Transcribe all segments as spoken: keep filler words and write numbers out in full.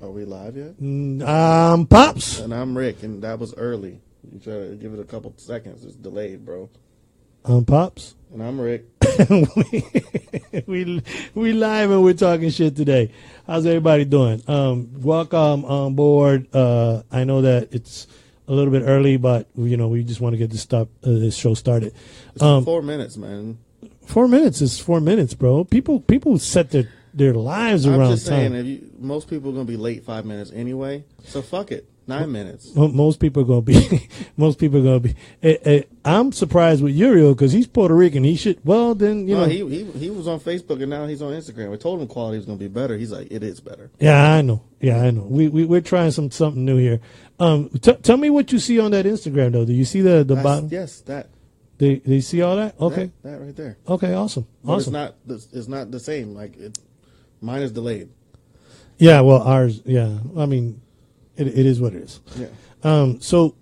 Are we live yet? Mm, Um, Pops. And I'm Rick, and that was early. You try to give it a couple seconds. It's delayed, bro. Um, Pops. And I'm Rick. we, we we live and we're talking shit today. How's everybody doing? Um, welcome on board. Uh, I know that it's a little bit early, but you know we just want to get this stuff, uh, this show started. It's Um, four minutes, man. four minutes is four minutes, bro. People people set their their lives I'm around just saying, time. if you, most people are going to be late five minutes anyway, so fuck it. Nine minutes. Mo- Most people are gonna be. most people are gonna be. Eh, eh, I'm surprised with Uriel because he's Puerto Rican. He should. Well, then you no, know. he, he he was on Facebook, and now he's on Instagram. We told him quality was going to be better. He's like, it is better. Yeah, I know. Yeah, I know. We we we're trying some something new here. Um, t- tell me what you see on that Instagram though. Do you see the the That's- bottom? Yes, that. They they see all that? Okay. That, that right there. Okay. Awesome. But Awesome. it's not. the- It's not the same. Like it. Mine is delayed. Yeah. Well, ours. Yeah. I mean, it it is what it is. Yeah. Um. So,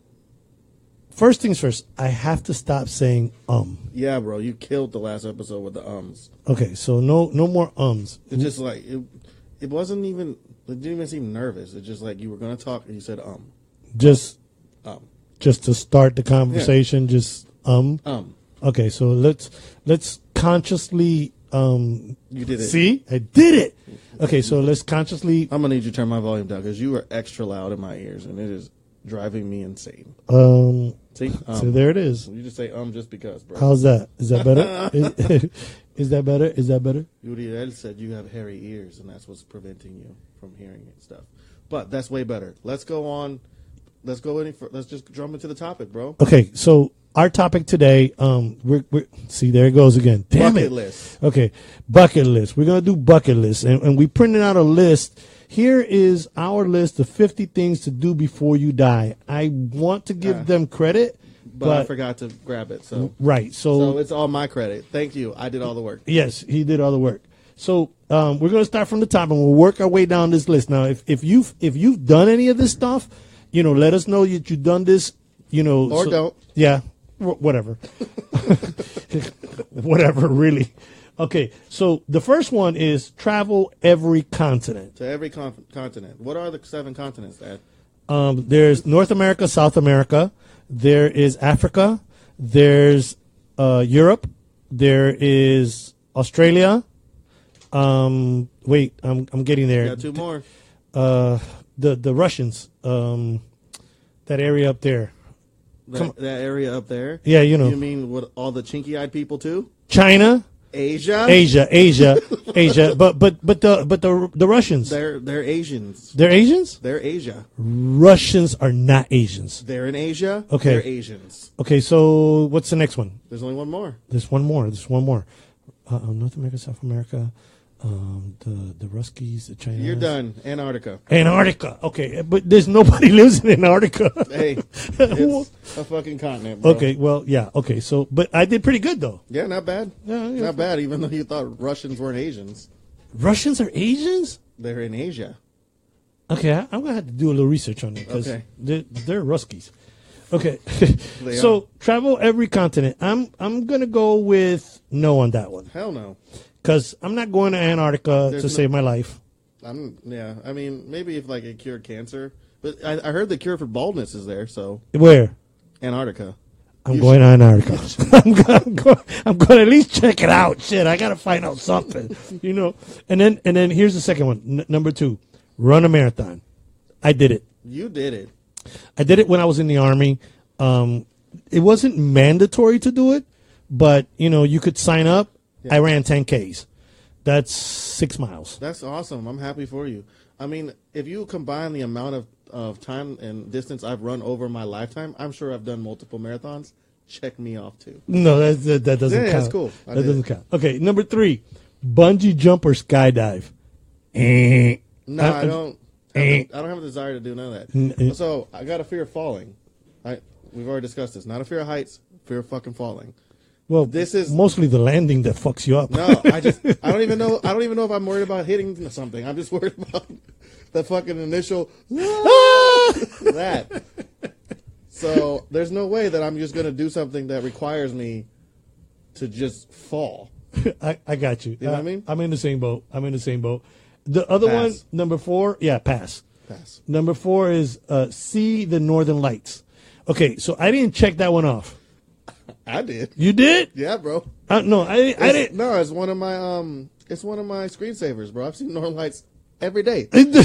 first things first, I have to stop saying um. Yeah, bro. You killed the last episode with the ums. Okay. So no no more ums. It's just like it. It wasn't even. It didn't even seem nervous. It's just like you were gonna talk and you said um Just um just to start the conversation. Just um. um. Okay. So let's let's consciously um. You did it. See, I did it. Okay. So let's consciously I'm gonna need you to turn my volume down because you are extra loud in my ears and it is driving me insane. um. See, um, So there it is. you just say um just because, bro. How's that? Is that better? is, is that better? Is that better? Uriel said you have hairy ears and that's what's preventing you from hearing it stuff. But that's way better. Let's go on. Let's go any. Let's just jump into the topic, bro. Okay, so our topic today, um, we're, we're see there it goes again. Damn Bucket it. list. Okay, bucket list. We're gonna do bucket list, and, and we printed out a list. Here is our list of fifty things to do before you die. I want to give Uh, them credit, But, but, I forgot to grab it, so right. so it's all my credit. Thank you. I did all the work. Yes, he did all the work. So um, we're going to start from the top, and we'll work our way down this list. Now, if, if you've if you've done any of this stuff, you know, let us know that you've done this. You know, Or so- don't. Yeah, wh- whatever, whatever. Really. Okay, so the first one is travel every continent. To every con- continent. What are the seven continents, Dad? Um, there's North America, South America. There is Africa. There's uh, Europe. There is Australia. Um, wait, I'm I'm getting there. Got two more. Uh, the the Russians. Um, that area up there. That, that area up there. Yeah, you know, You mean with all the chinky-eyed people too? China, Asia. Asia, Asia, Asia. But but but the but the the Russians. They're they're Asians. They're Asians. They're Asia. Russians are not Asians. They're in Asia. Okay. They're Asians. Okay, so what's the next one? There's only one more. There's one more. There's one more. Uh, uh, North America, South America, um, the the Ruskies, the Chinese. You're done. Antarctica. Antarctica. Okay, but there's nobody lives in Antarctica. Hey, it's a fucking continent, bro. Okay, well, yeah. Okay, so but I did pretty good though. Yeah, not bad. Yeah, yeah. Not bad, even though you thought Russians weren't Asians. Russians are Asians. They're in Asia. Okay, I, I'm gonna have to do a little research on it because Okay. they're, they're Ruskies. Okay, They so are. travel every continent. I'm I'm gonna go with no on that one Hell no. because I'm not going to Antarctica There's to no- save my life. I'm yeah. I mean, maybe if like it cured cancer, but I, I heard the cure for baldness is there. So Where? Antarctica. I'm You going to Antarctica. I'm, go- I'm, going, I'm going to at least check it out. Shit, I got to find out something, you know. And then, and then here's the second one. N- number two, run a marathon. I did it. You did it. I did it when I was in the Army. Um, it wasn't mandatory to do it, but you know, you could sign up. Yeah. I ran ten Ks. That's six miles. That's awesome. I'm happy for you. I mean, if you combine the amount of, of time and distance I've run over my lifetime, I'm sure I've done multiple marathons. Check me off too. No, that that, that doesn't Yeah, count. that's cool. I That did. doesn't count. Okay, number three, bungee jump or skydive. Eh. No, I- I, don't. Have Eh. the, I don't have a desire to do none of N- eh. that. So I got a fear of falling. I we've already discussed this. Not a fear of heights. Fear of fucking falling. Well, This is- mostly the landing that fucks you up. No, I just I don't even know. I don't even know if I'm worried about hitting something. I'm just worried about the fucking initial that. So there's no way that I'm just gonna do something that requires me to just fall. I, I got you. You know I, what I mean? I'm in the same boat. I'm in the same boat. The other Pass. one, number four, yeah, pass. Pass. Number four is uh, see the Northern Lights. Okay, so I didn't check that one off. I did. You did? Yeah, bro. Uh, no, I, I It's- didn't. No, it's one of my um, it's one of my screensavers, bro. I've seen Northern Lights every day.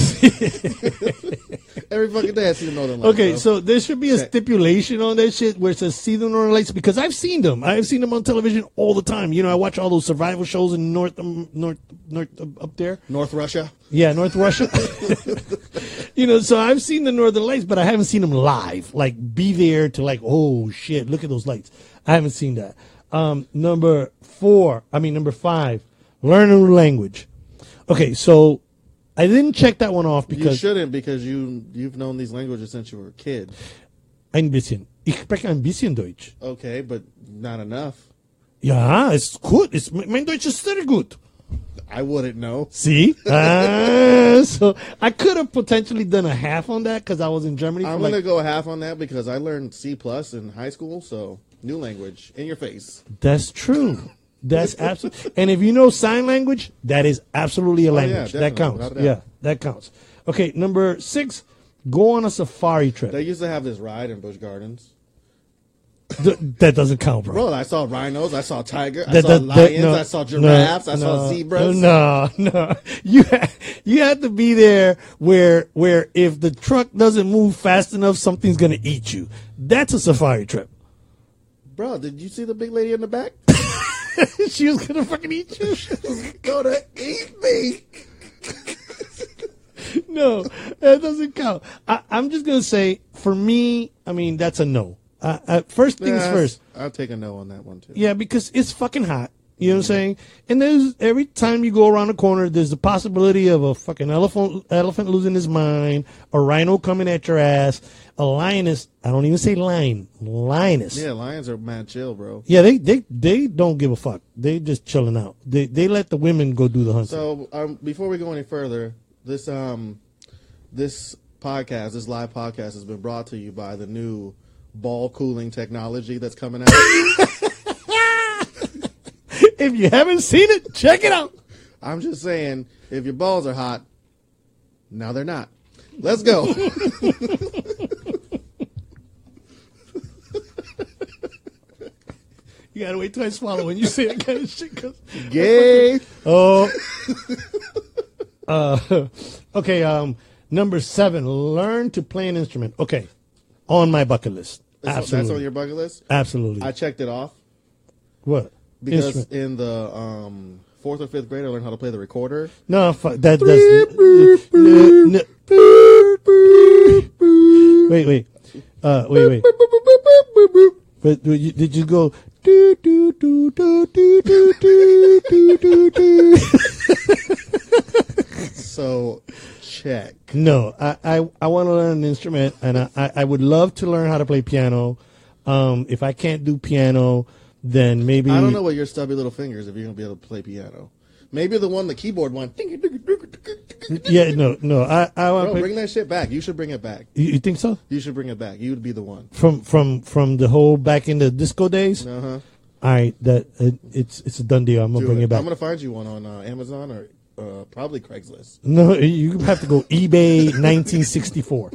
Every fucking day I see the Northern Lights. Okay, bro. so there should be a Check. stipulation on that shit where it says see the Northern Lights because I've seen them. I've seen them on television all the time. You know, I watch all those survival shows in North, um, North, North uh, up there. North Russia. Yeah, North Russia. You know, so I've seen the Northern Lights, but I haven't seen them live. Like, be there to like, oh shit, look at those lights. I haven't seen that. Um, number four, I mean number five, learn a new language. Okay, so I didn't check that one off You because shouldn't because you you've known these languages since you were a kid. ein bisschen. Ich spreche ein bisschen Deutsch. Okay, but not enough. Ja, it's gut. It's, mein Deutsch ist sehr gut. I wouldn't know. See? Ah, so I could have potentially done a half on that because I was in Germany. For I'm like, gonna go half on that because I learned C plus in high school, so new language in your face. That's true. That's absolutely. And if you know sign language, that is absolutely a yeah, language. that definitely, counts. without a doubt. Yeah, that counts. Okay, number six, go on a safari trip. They used to have this ride in Busch Gardens. Th- that doesn't count, bro. Bro, I saw rhinos, I saw tiger, I That- saw that- that- lions, no, I saw giraffes, no, I saw no, zebras. No, no, you ha- you have to be there where where if the truck doesn't move fast enough, something's gonna eat you. That's a safari trip. Bro, did you see the big lady in the back? She was gonna fucking eat you. Gonna eat me. No, that doesn't count. I, I'm just gonna say, for me, I mean, that's a no. Uh, uh, first things Yeah, first. I'll take a no on that one too. Yeah, because it's fucking hot. You know what I'm saying? And there's every time you go around the corner, there's the possibility of a fucking elephant elephant losing his mind, a rhino coming at your ass, a lioness. I don't even say lion, lioness. Yeah, lions are mad chill, bro. Yeah, they they they don't give a fuck. They just chilling out. They they let the women go do the hunting. So um, before we go any further, this um this podcast, this live podcast, has been brought to you by the new ball cooling technology that's coming out. If you haven't seen it, check it out. I'm just saying, if your balls are hot, now they're not. Let's go. You gotta wait till I swallow when you say that kind of shit. 'Cause Gay. oh, uh, okay. Um, number seven, learn to play an instrument. Okay, on my bucket list. That's, Absolutely, that's on your bucket list? absolutely. I checked it off what? because Instrument. in the um, fourth or fifth grade, I learned how to play the recorder. No, fuck, that does. n- n- wait, wait, uh, wait, wait. But did you, did you go? Do, do, do, do, do, do, do, do, do, do. So, check. No, I, I, I want to learn an instrument, and I, I, I would love to learn how to play piano. Um, if I can't do piano, then maybe I don't know what your stubby little fingers if you're gonna be able to play piano. Maybe the one the keyboard one. Yeah, no, no. I, I want Bro, to play. bring that shit back. You should bring it back. You, you think so? You should bring it back. You would be the one. From from from the whole back in the disco days. Uh huh. All right, that it, it's it's a done deal. I'm gonna Do bring it. it back. I'm gonna find you one on uh, Amazon or uh, probably Craigslist. No, you have to go eBay nineteen sixty-four.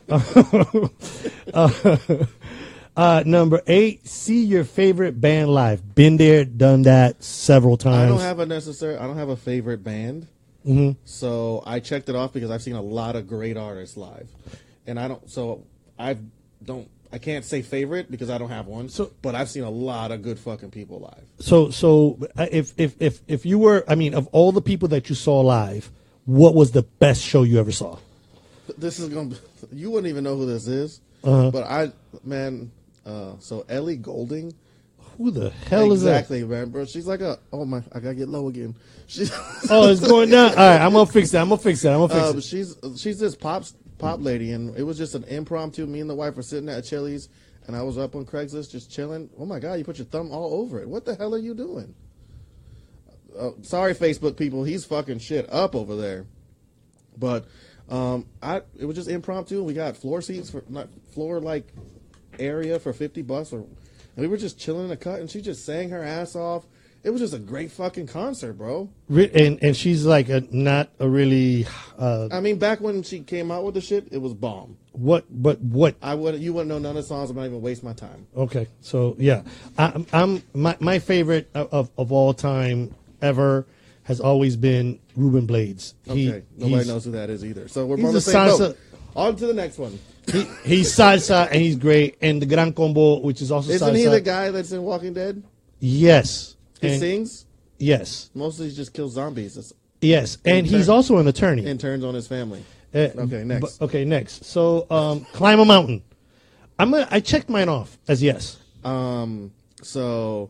uh, uh, number eight, see your favorite band live. Been there, done that several times. I don't have a necessary. I don't have a favorite band. hmm So I checked it off because I've seen a lot of great artists live, and I don't. So I don't. I can't say favorite because I don't have one. So- but I've seen a lot of good fucking people live. So, so uh, if if if if you were, I mean, of all the people that you saw live, what was the best show you ever saw? This is gonna. Be, you wouldn't even know who this is. Uh-huh. But I, man. Uh, so Ellie Goulding. Who the hell is that? Exactly, man, bro. She's like a. Oh my! I gotta get low again. She's. Oh, it's going down. All right, I'm gonna fix that. I'm gonna fix that. I'm gonna fix Uh, it. she's she's this pop pop lady, and it was just an impromptu. Me and the wife were sitting at Chili's, and I was up on Craigslist just chilling. Oh my god, you put your thumb all over it. What the hell are you doing? Uh, sorry, Facebook people. He's fucking shit up over there. But um, I it was just impromptu. We got floor seats for not floor like area for fifty bucks, or and we were just chilling in a cut, and she just sang her ass off. It was just a great fucking concert, bro. Re- and and she's like a, not a really. Uh, I mean, back when she came out with the shit, it was bomb. what? But what? I would you wouldn't know none of the songs. I'm not even waste my time. Okay, so yeah, I, I'm my my favorite of, of of all time ever has always been Ruben Blades. He, Okay, nobody he's- knows who that is either. So we're he's on the a same salsa- boat. On to the next one. He, he's salsa and he's great. And the Gran Combo, which is also Isn't salsa. he the guy that's in Walking Dead? Yes. He And- sings. Yes. Mostly, he just kills zombies. It's Yes. And turn- he's also an attorney. and turns on his family. Uh, Okay, next. but- okay, next. So, um, climb a mountain. I'm gonna, I checked mine off as yes. Um. So,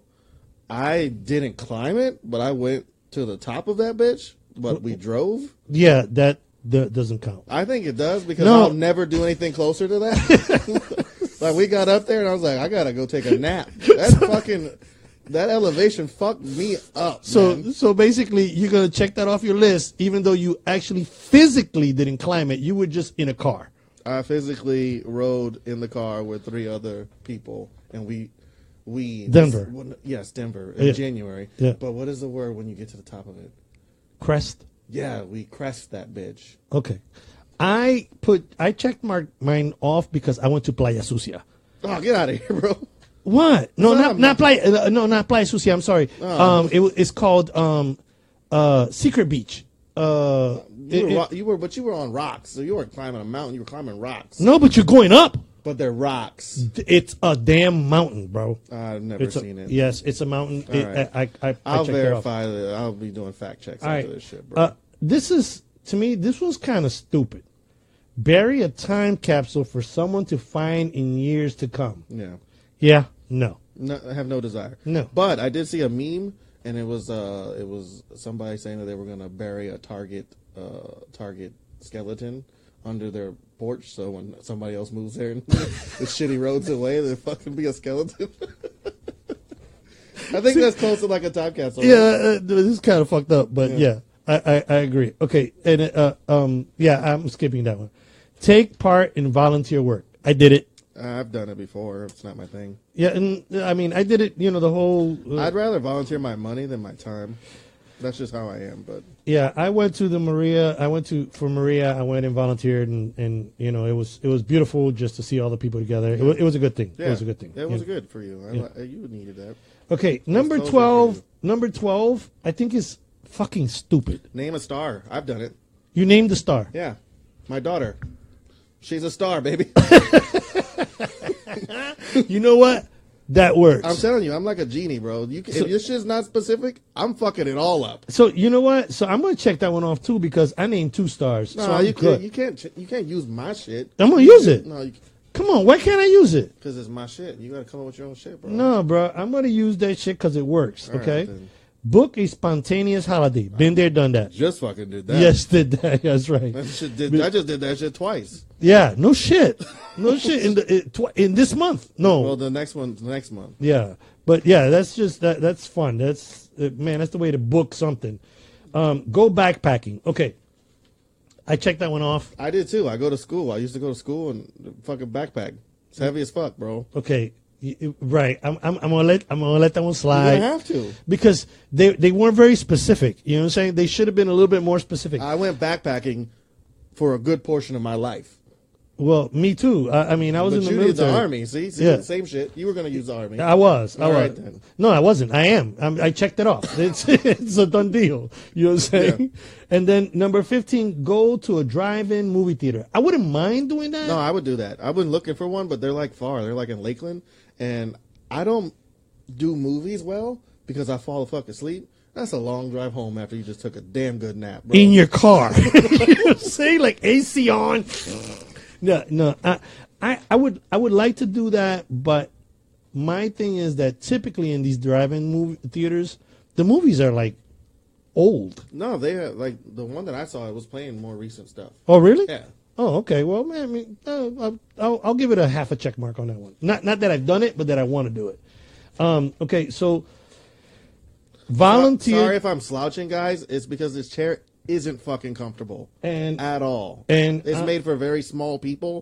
I didn't climb it, but I went to the top of that bitch. But we drove. Yeah, that, that doesn't count. I think it does because No. I'll never do anything closer to that. Like we got up there and I was like, I gotta go take a nap. That fucking that elevation fucked me up. So, man. so basically, you're gonna check that off your list, even though you actually physically didn't climb it. You were just in a car. I physically rode in the car with three other people, and we we Denver. Yes, Denver in Yeah. January. Yeah. But what is the word when you get to the top of it? Crest. Yeah, we crest that bitch. Okay. I put I checked my, mine off because I went to Playa Sucia. Oh, get out of here, bro. What? No, It's not not not Playa. Uh, no, not Playa Sucia. I'm sorry. Oh. Um, it, wa- it's called um, uh, Secret Beach. Uh, You were, it- ro- you were, but you were on rocks, so you weren't climbing a mountain. You were climbing rocks. no, but you're going up. But they're rocks. It's a damn mountain, bro. I've never It's a, seen it. Yes, it's a mountain. All It- right. I, I, I, I'll I checked it off. verify that. I'll be doing fact checks All after right. this shit, bro. Uh, this is to me. This was kind of stupid. Bury a time capsule for someone to find in years to come. yeah. Yeah. No. No, I have no desire. No. But I did see a meme, and it was uh, it was somebody saying that they were gonna bury a Target uh, Target skeleton under their porch, so when somebody else moves there and the shitty roads away, there fucking be a skeleton. I think that's close to like a time capsule. right? Yeah, uh, this is kind of fucked up, but yeah, Yeah. I, I, I agree. Okay, and uh, um, yeah, I'm skipping that one. Take part in volunteer work. I did it. I've done it before. It's not my thing. Yeah, and uh, I mean, I did it. You know, the whole. Uh, I'd rather volunteer my money than my time. That's just how I am. But yeah, I went to the Maria. I went to for Maria. I went and volunteered, and, and you know, it was it was beautiful just to see all the people together. It was, it was a good thing. yeah, It was a good thing. It was Yeah. good for you. I, Yeah. li- You needed that. Okay, number closer for twelve. you. Number twelve. I think is fucking stupid. Name a star. I've done it. You named the star. Yeah, my daughter. She's a star, baby. You know what? That works. I'm telling you, I'm like a genie, bro. You can, So- if your shit's not specific, I'm fucking it all up. So you know what? So I'm gonna check that one off too because I named two stars. No, so I'm you good. can't. You can't. ch- You can't use my shit. I'm gonna use it. No, Come on, why can't I use it? because it's my shit. You gotta come up with your own shit, bro. No, bro. I'm gonna use that shit because it works. All right, Okay. then. Book a spontaneous holiday. Been there, done that. Just fucking did that. Yes, did that. That's right. That shit did, I just did that shit twice. Yeah. No shit. No shit in the it, tw- in this month. No. Well, the next one, the next month. Yeah, but yeah, that's just that. That's fun. That's uh, man. That's the way to book something. Um, go backpacking. Okay, I checked that one off. I did too. I go to school. I used to go to school and fucking backpack. It's heavy as fuck, bro. Okay, y- y- right. I'm, I'm, I'm gonna let I'm gonna let that one You slide have to. because they they weren't very specific. You know what I'm saying? They should have been a little bit more specific. I went backpacking for a good portion of my life. well, me too. I, I mean, I was But in the you military. did the army. See, see Yeah. same shit. You were gonna use the army. I was. I All was. right, then. No, I wasn't. I am. I'm, I checked it off. It's it's a done deal. You know what I'm saying? Yeah. And then number fifteen, go to a drive-in movie theater. I wouldn't mind doing that. No, I would do that. I've been looking for one, but they're like far. They're like in Lakeland, and I don't do movies well because I fall the fuck asleep. That's a long drive home after you just took a damn good nap, bro. in your car. You know what I'm saying? Like A C on. No, no. I, I, I would, I would like to do that, but my thing is that typically in these drive-in movie theaters, the movies are like old. No, they have, like the one that I saw. It was playing more recent stuff. Oh, really? Yeah. Oh, okay. Well, man, I mean, uh, I'll, I'll, I'll give it a half a check mark on that one. Not, not that I've done it, but that I want to do it. Um, okay, so volunteer. Sorry if I'm slouching, guys. It's because this chair isn't fucking comfortable and at all. and It's uh, made for very small people,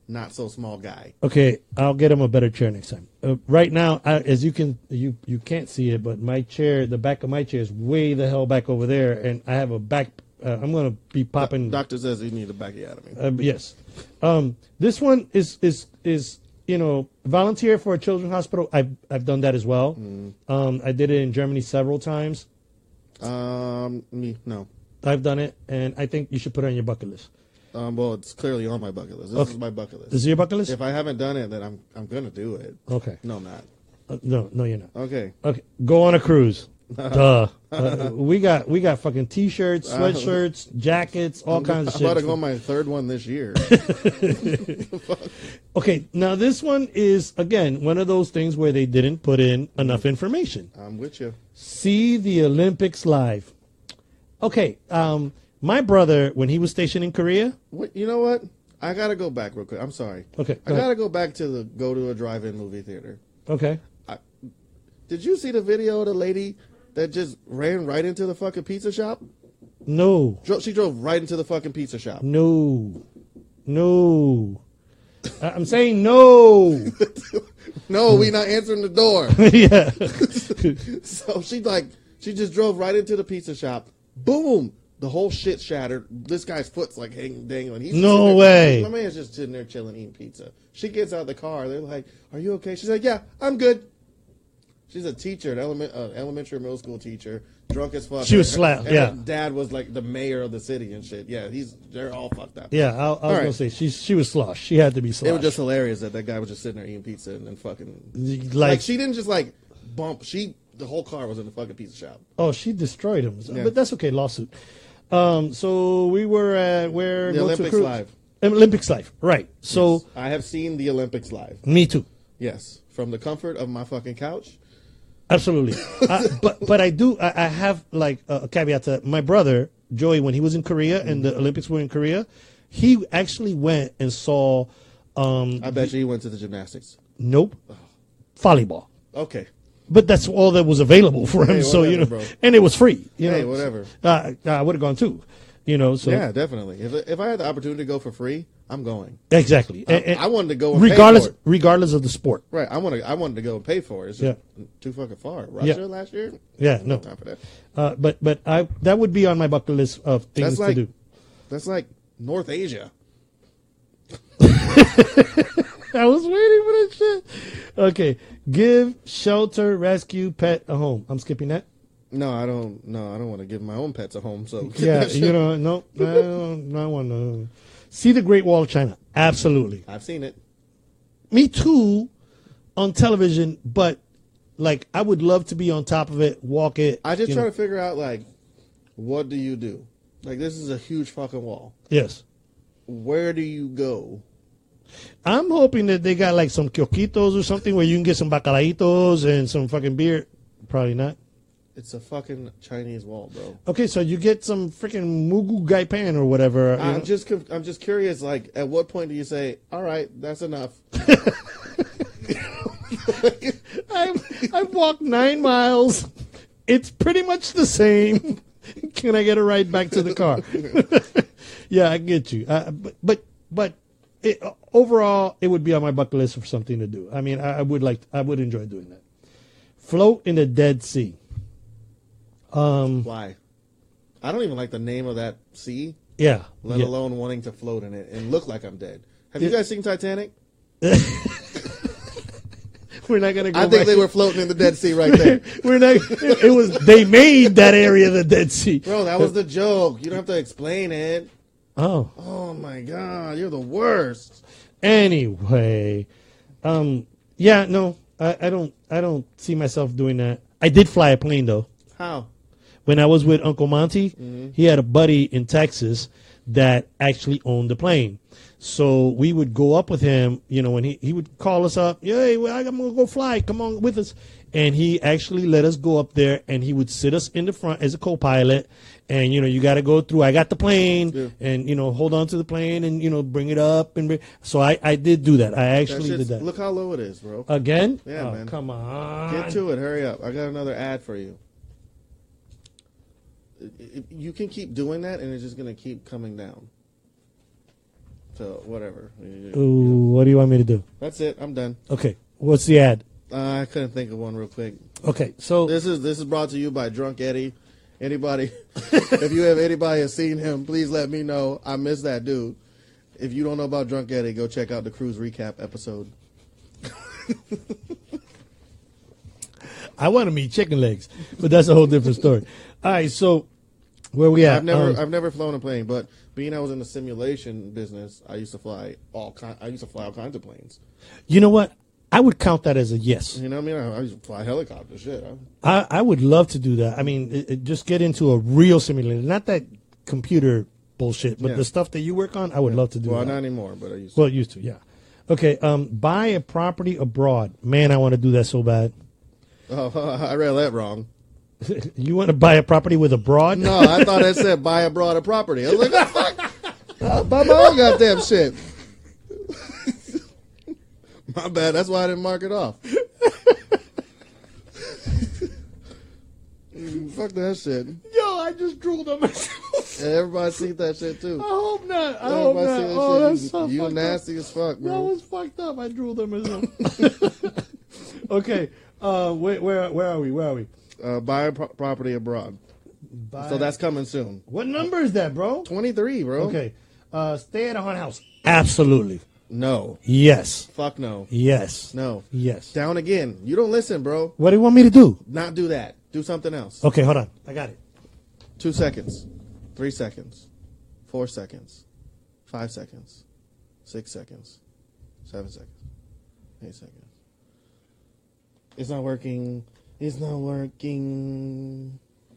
not so small guy. Okay, I'll get him a better chair next time. Uh, right now, I, as you can you you can't see it, but my chair, the back of my chair is way the hell back over there, and I have a back. Uh, I'm gonna be popping. Doctor says you need a bacchiotomy. Uh, yes, um, this one is is is you know volunteer for a children's hospital. I've I've done that as well. Mm. Um, I did it in Germany several times. Um, me no. I've done it, and I think you should put it on your bucket list. Um, well, it's clearly on my bucket list. This Okay. is my bucket list. This is your bucket list? If I haven't done it, then I'm I'm gonna do it. Okay. No, I'm not. Uh, no, no, you're not. Okay. Okay, go on a cruise. Duh. Uh, we got we got fucking t-shirts, sweatshirts, jackets, all I'm, kinds of I'm shit. about to go on my third one this year. Okay, now this one is again one of those things where they didn't put in enough information. I'm with you. See the Olympics live. Okay, um, my brother when he was stationed in Korea. What, you know what? I gotta go back real quick. I'm sorry. Okay, I go gotta ahead. go back to the go to a drive-in movie theater. Okay. Did you see the video of the lady that just ran right into the fucking pizza shop? No. Dro- She drove right into the fucking pizza shop. No. No. I- I'm saying no. No, we not answering the door. Yeah. So she like she just drove right into the pizza shop. Boom! The whole shit shattered. This guy's foot's like hanging, dangling. He's just No sitting there- way. My man's just sitting there chilling, eating pizza. She gets out of the car. They're like, "Are you okay?" She's like, "Yeah, I'm good." She's a teacher, an element, uh, elementary or middle school teacher, drunk as fuck. She was Her- slapped, her yeah. Dad was like the mayor of the city and shit. Yeah, he's they're all fucked up. Yeah, I, I was All right. gonna say she she was sloshed. She had to be sloshed. It was just hilarious that that guy was just sitting there eating pizza and then fucking like, like she didn't just like bump. She the whole car was in the fucking pizza shop. oh, she destroyed him. Yeah. But that's okay. Lawsuit. Um, so we were at where The go to Olympics cruise? live. Olympics live, right? So Yes. I have seen the Olympics live. me too. Yes, from the comfort of my fucking couch. Absolutely. uh, but but I do I, I have like a caveat to my brother Joey when he was in Korea and the Olympics were in Korea, he actually went and saw. Um, I bet you he went to the gymnastics. nope, volleyball. Okay. But that's all that was available for him. Hey, so you know, whatever, bro. and it was free. You Hey, know, whatever. Uh, I would have gone too. You know, so Yeah, definitely. If if I had the opportunity to go for free, I'm going. exactly. I, And- and I wanted to go and pay regardless for it. regardless of the sport. Right. I want to. I wanted to go and pay for it. It's just too fucking far. Russia Yeah. last year. Yeah, no. Time for that. Uh, but but I that would be on my bucket list of things That's like to do. that's like North Asia. I was waiting for that shit. Okay, give, shelter, rescue, pet a home. I'm skipping that. No, I don't. No, I don't want to give my own pets a home. So Yeah, you know, no, I don't, I want to see the Great Wall of China. Absolutely, I've seen it. me too, on television. But like, I would love to be on top of it, walk it. I just you try know. to figure out like, what do you do? Like this is a huge fucking wall. Yes, Where do you go? I'm hoping that they got like some kiosquitos or something where you can get some bacalaitos and some fucking beer. Probably not. It's a fucking Chinese wall, bro. Okay, so you get some freaking mugu gai pan or whatever. you I'm know? just conf- I'm just curious. Like, at what point do you say, "All right, that's enough"? I've, I've walked nine miles. It's pretty much the same. Can I get a ride back to the car? Yeah, I get you. Uh, but but, but it, overall, it would be on my bucket list for something to do. I mean, I, I would like, I would enjoy doing that. Float in the Dead Sea. Um, Why? I don't even like the name of that sea, yeah. let yeah. alone wanting to float in it and look like I'm dead. Have you Yeah. guys seen Titanic? We're not gonna go. I think back. they were floating in the Dead Sea right there. We're not. It, it was. They made that area the Dead Sea. Bro, that was the joke. You don't have to explain it. Oh. Oh my God, you're the worst. Anyway, um, yeah, no, I, I don't. I don't see myself doing that. I did fly a plane though. How? When I was with Uncle Monty, Mm-hmm. he had a buddy in Texas that actually owned the plane. So we would go up with him, you know, when he, he would call us up, hey, well, I'm going to go fly. Come on with us. And he actually let us go up there, and he would sit us in the front as a co-pilot. And, you know, you got to go through, I got the plane, Yeah. and, you know, hold on to the plane and, you know, bring it up. and bring, So I, I did do that. I That actually shit's- did that. Look how low it is, bro. Again? Yeah, oh, man. come on. Get to it. Hurry up. I got another ad for you. It- it- You can keep doing that, and it's just going to keep coming down. So whatever. Ooh, what do you want me to do? That's it. I'm done. Okay, what's the ad? Uh, I couldn't think of one real quick. Okay, so This is this is brought to you by Drunk Eddie. Anybody, if you have anybody has seen him, please let me know. I miss that dude. If you don't know about Drunk Eddie, go check out the cruise recap episode. I want to meet chicken legs, but that's a whole different story. All right, so where we at? I've never Um, I've never flown a plane, but being I was in the simulation business, I used to fly all kind. I used to fly all kinds of planes. you know what? I would count that as a yes. You know what I mean? I, I used to fly helicopters. Shit. I, I, I would love to do that. I mean, it, it- just get into a real simulator, not that computer bullshit, but Yeah. the stuff that you work on. I would love to do well, that. not anymore, but I used to. Well, used to, yeah. Okay, um, buy a property abroad. Man, I want to do that so bad. Oh, I read that wrong. You want to buy a property with abroad? No, I thought it said buy abroad a property. I was like, oh, fuck. I'll buy my own goddamn shit. My bad. That's why I didn't mark it off. Fuck that shit. Yo, I just drooled on myself. Yeah, everybody see that shit too. I hope not. I hope Everybody not. see that Oh, shit. that's You, so you fucked nasty up. as fuck, That bro. was fucked up. I drooled on myself. Okay, uh, wait, where where are we? Where are we? Uh, buy a pro- property abroad. Buy- So that's coming soon. what number is that, bro? twenty-three, bro. Okay, uh, stay at a haunted house. Absolutely. No. Yes. Fuck no. Yes. No. Yes. Down again. You don't listen, bro. What do you want me to do? Not do that. Do something else. Okay, hold on. I got it. Two seconds. Three seconds. Four seconds. Five seconds. Six seconds. Seven seconds. Eight seconds. It's not working. It's not working.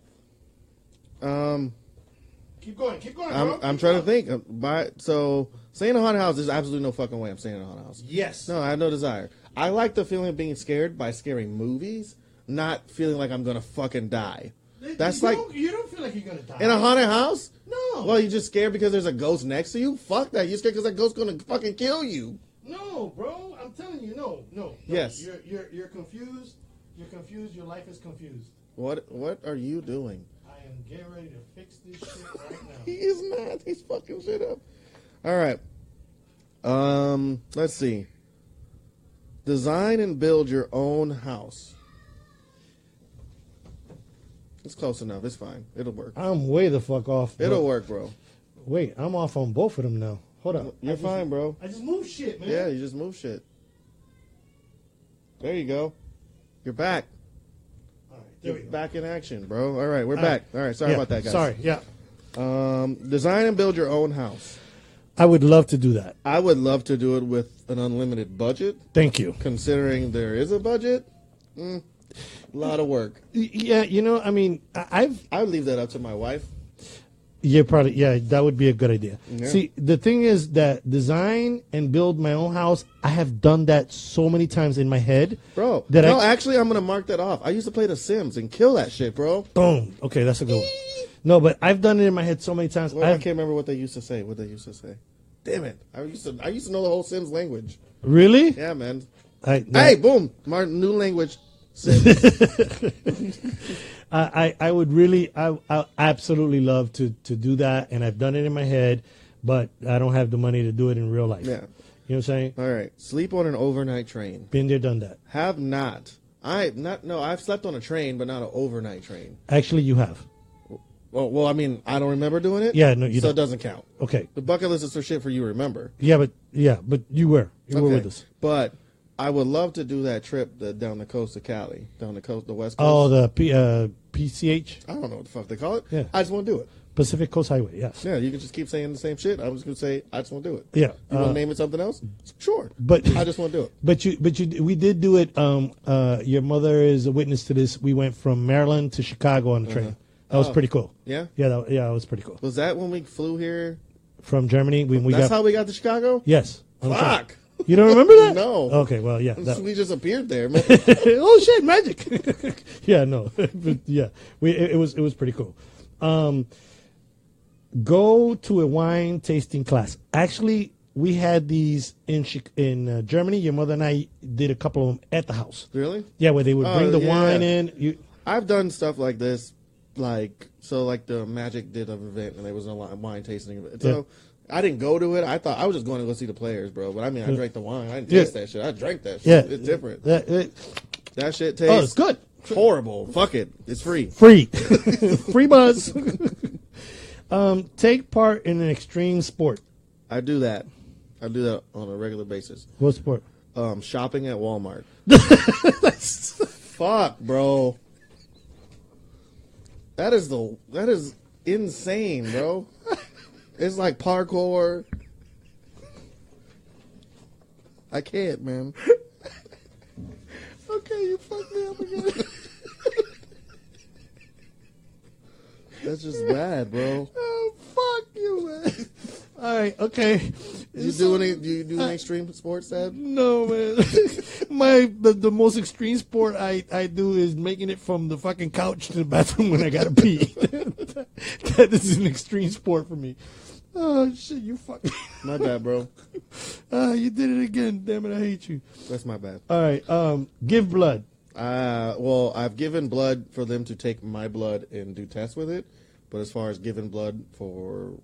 Um, Keep going. Keep going, I'm I'm trying to think. Uh, By so staying in a haunted house, there's absolutely no fucking way I'm staying in a haunted house. Yes. No, I have no desire. I like the feeling of being scared by scary movies, not feeling like I'm gonna fucking die. That's you like don't, you don't feel like you're gonna die in a haunted house. No. Well, you just scared because there's a ghost next to you? Fuck that. You're scared because that ghost's gonna fucking kill you. No, bro. I'm telling you, no, no. no. Yes. You're you're you're confused. You're confused. Your life is confused. What What are you doing? I am getting ready to fix this shit right He now. is not. He's fucking shit up. All right. Um. Let's see. Design and build your own house. It's close enough. It's fine. It'll work. I'm way the fuck off. bro. It'll work, bro. Wait, I'm off on both of them now. Hold up. You're I just- fine, bro. I just moved shit, man. Yeah, you just move shit. There you go. You're back. All right, there You're we go. back in action, bro. All right, we're All back. right. All right, sorry Yeah, about that, guys. Sorry. Yeah. Um, design and build your own house. I would love to do that. I would love to do it with an unlimited budget. Thank you. Considering there is a budget, mm, a lot of work. Y- Yeah, you know, I mean, I- I've I would leave that up to my wife. yeah, probably yeah, that would be a good idea. Yeah. See, the thing is that design and build my own house, I have done that so many times in my head. Bro, That no, I- actually, I'm going to mark that off. I used to play The Sims and kill that shit, bro. Boom. Okay, that's a good one. No, but I've done it in my head so many times. Well, I I've, can't remember what they used to say. What they used to say. Damn it. I used to I used to know the whole Sims language. really? Yeah, man. I, Hey, boom. My new language. Sims. I, I, I would really, I, I absolutely love to, to do that, and I've done it in my head, but I don't have the money to do it in real life. Yeah. You know what I'm saying? All right. Sleep on an overnight train. Been there, done that. Have not. I not no, I've slept on a train, but not an overnight train. Actually, you have. Well, well, I mean, I don't remember doing it. Yeah, no, you so don't. it doesn't count. Okay. The bucket list is for shit for you to remember. Yeah, but yeah, but you were. You were Okay. with us. But I would love to do that trip the, down the coast of Cali, down the coast, the west coast. Oh, the P, uh, P C H, I don't know what the fuck they call it. Yeah. I just want to do it. Pacific Coast Highway. Yes. Yeah, you can just keep saying the same shit. I'm just gonna say I just want to do it. Yeah. You want uh, to name it something else? Sure. but I just want to do it. but you but you we did do it. Um, uh, your mother is a witness to this. We went from Maryland to Chicago on the train. That was Oh. pretty cool. Yeah. Yeah, that, yeah, that was pretty cool. Was that when we flew here? From Germany, we we That's got how we got to Chicago. yes. on the train. Fuck. You don't remember that? No. Okay, well, yeah. that- We just appeared there, man. oh shit, magic. yeah, no, but yeah, we it, it was it was pretty cool. Um, go to a wine tasting class. Actually, we had these in Chi- in uh, Germany. Your mother and I did a couple of them at the house. Really? Yeah, where they would Oh, bring the yeah. wine in. You I've done stuff like this, like so, like the Magic did an event and there was a li- wine tasting event. So I didn't go to it. I thought I was just going to go see the players, bro. But I mean, I drank the wine. I didn't Yeah. taste that shit. I drank that shit. Yeah, It's different. That, it, That shit oh, tastes it's good. horrible. Fuck it. It's free. Free, free buzz. um, take part in an extreme sport. I do that. I do that on a regular basis. What sport? Um, shopping at Walmart. Fuck, bro. That is the that is insane, bro. It's like parkour. I can't, man. Okay, you fucked me up again. That's just bad, bro. Oh, fuck you, man. All right, okay. You do any? Do you do any extreme sports, Dad? No, man. My the, the most extreme sport I, I do is making it from the fucking couch to the bathroom when I gotta pee. that, that is an extreme sport for me. Oh shit, you fucking. My bad, bro. Uh, you did it again. Damn it, I hate you. That's my bad. All right, um, give blood. Uh, well, I've given blood for them to take my blood and do tests with it, but as far as giving blood for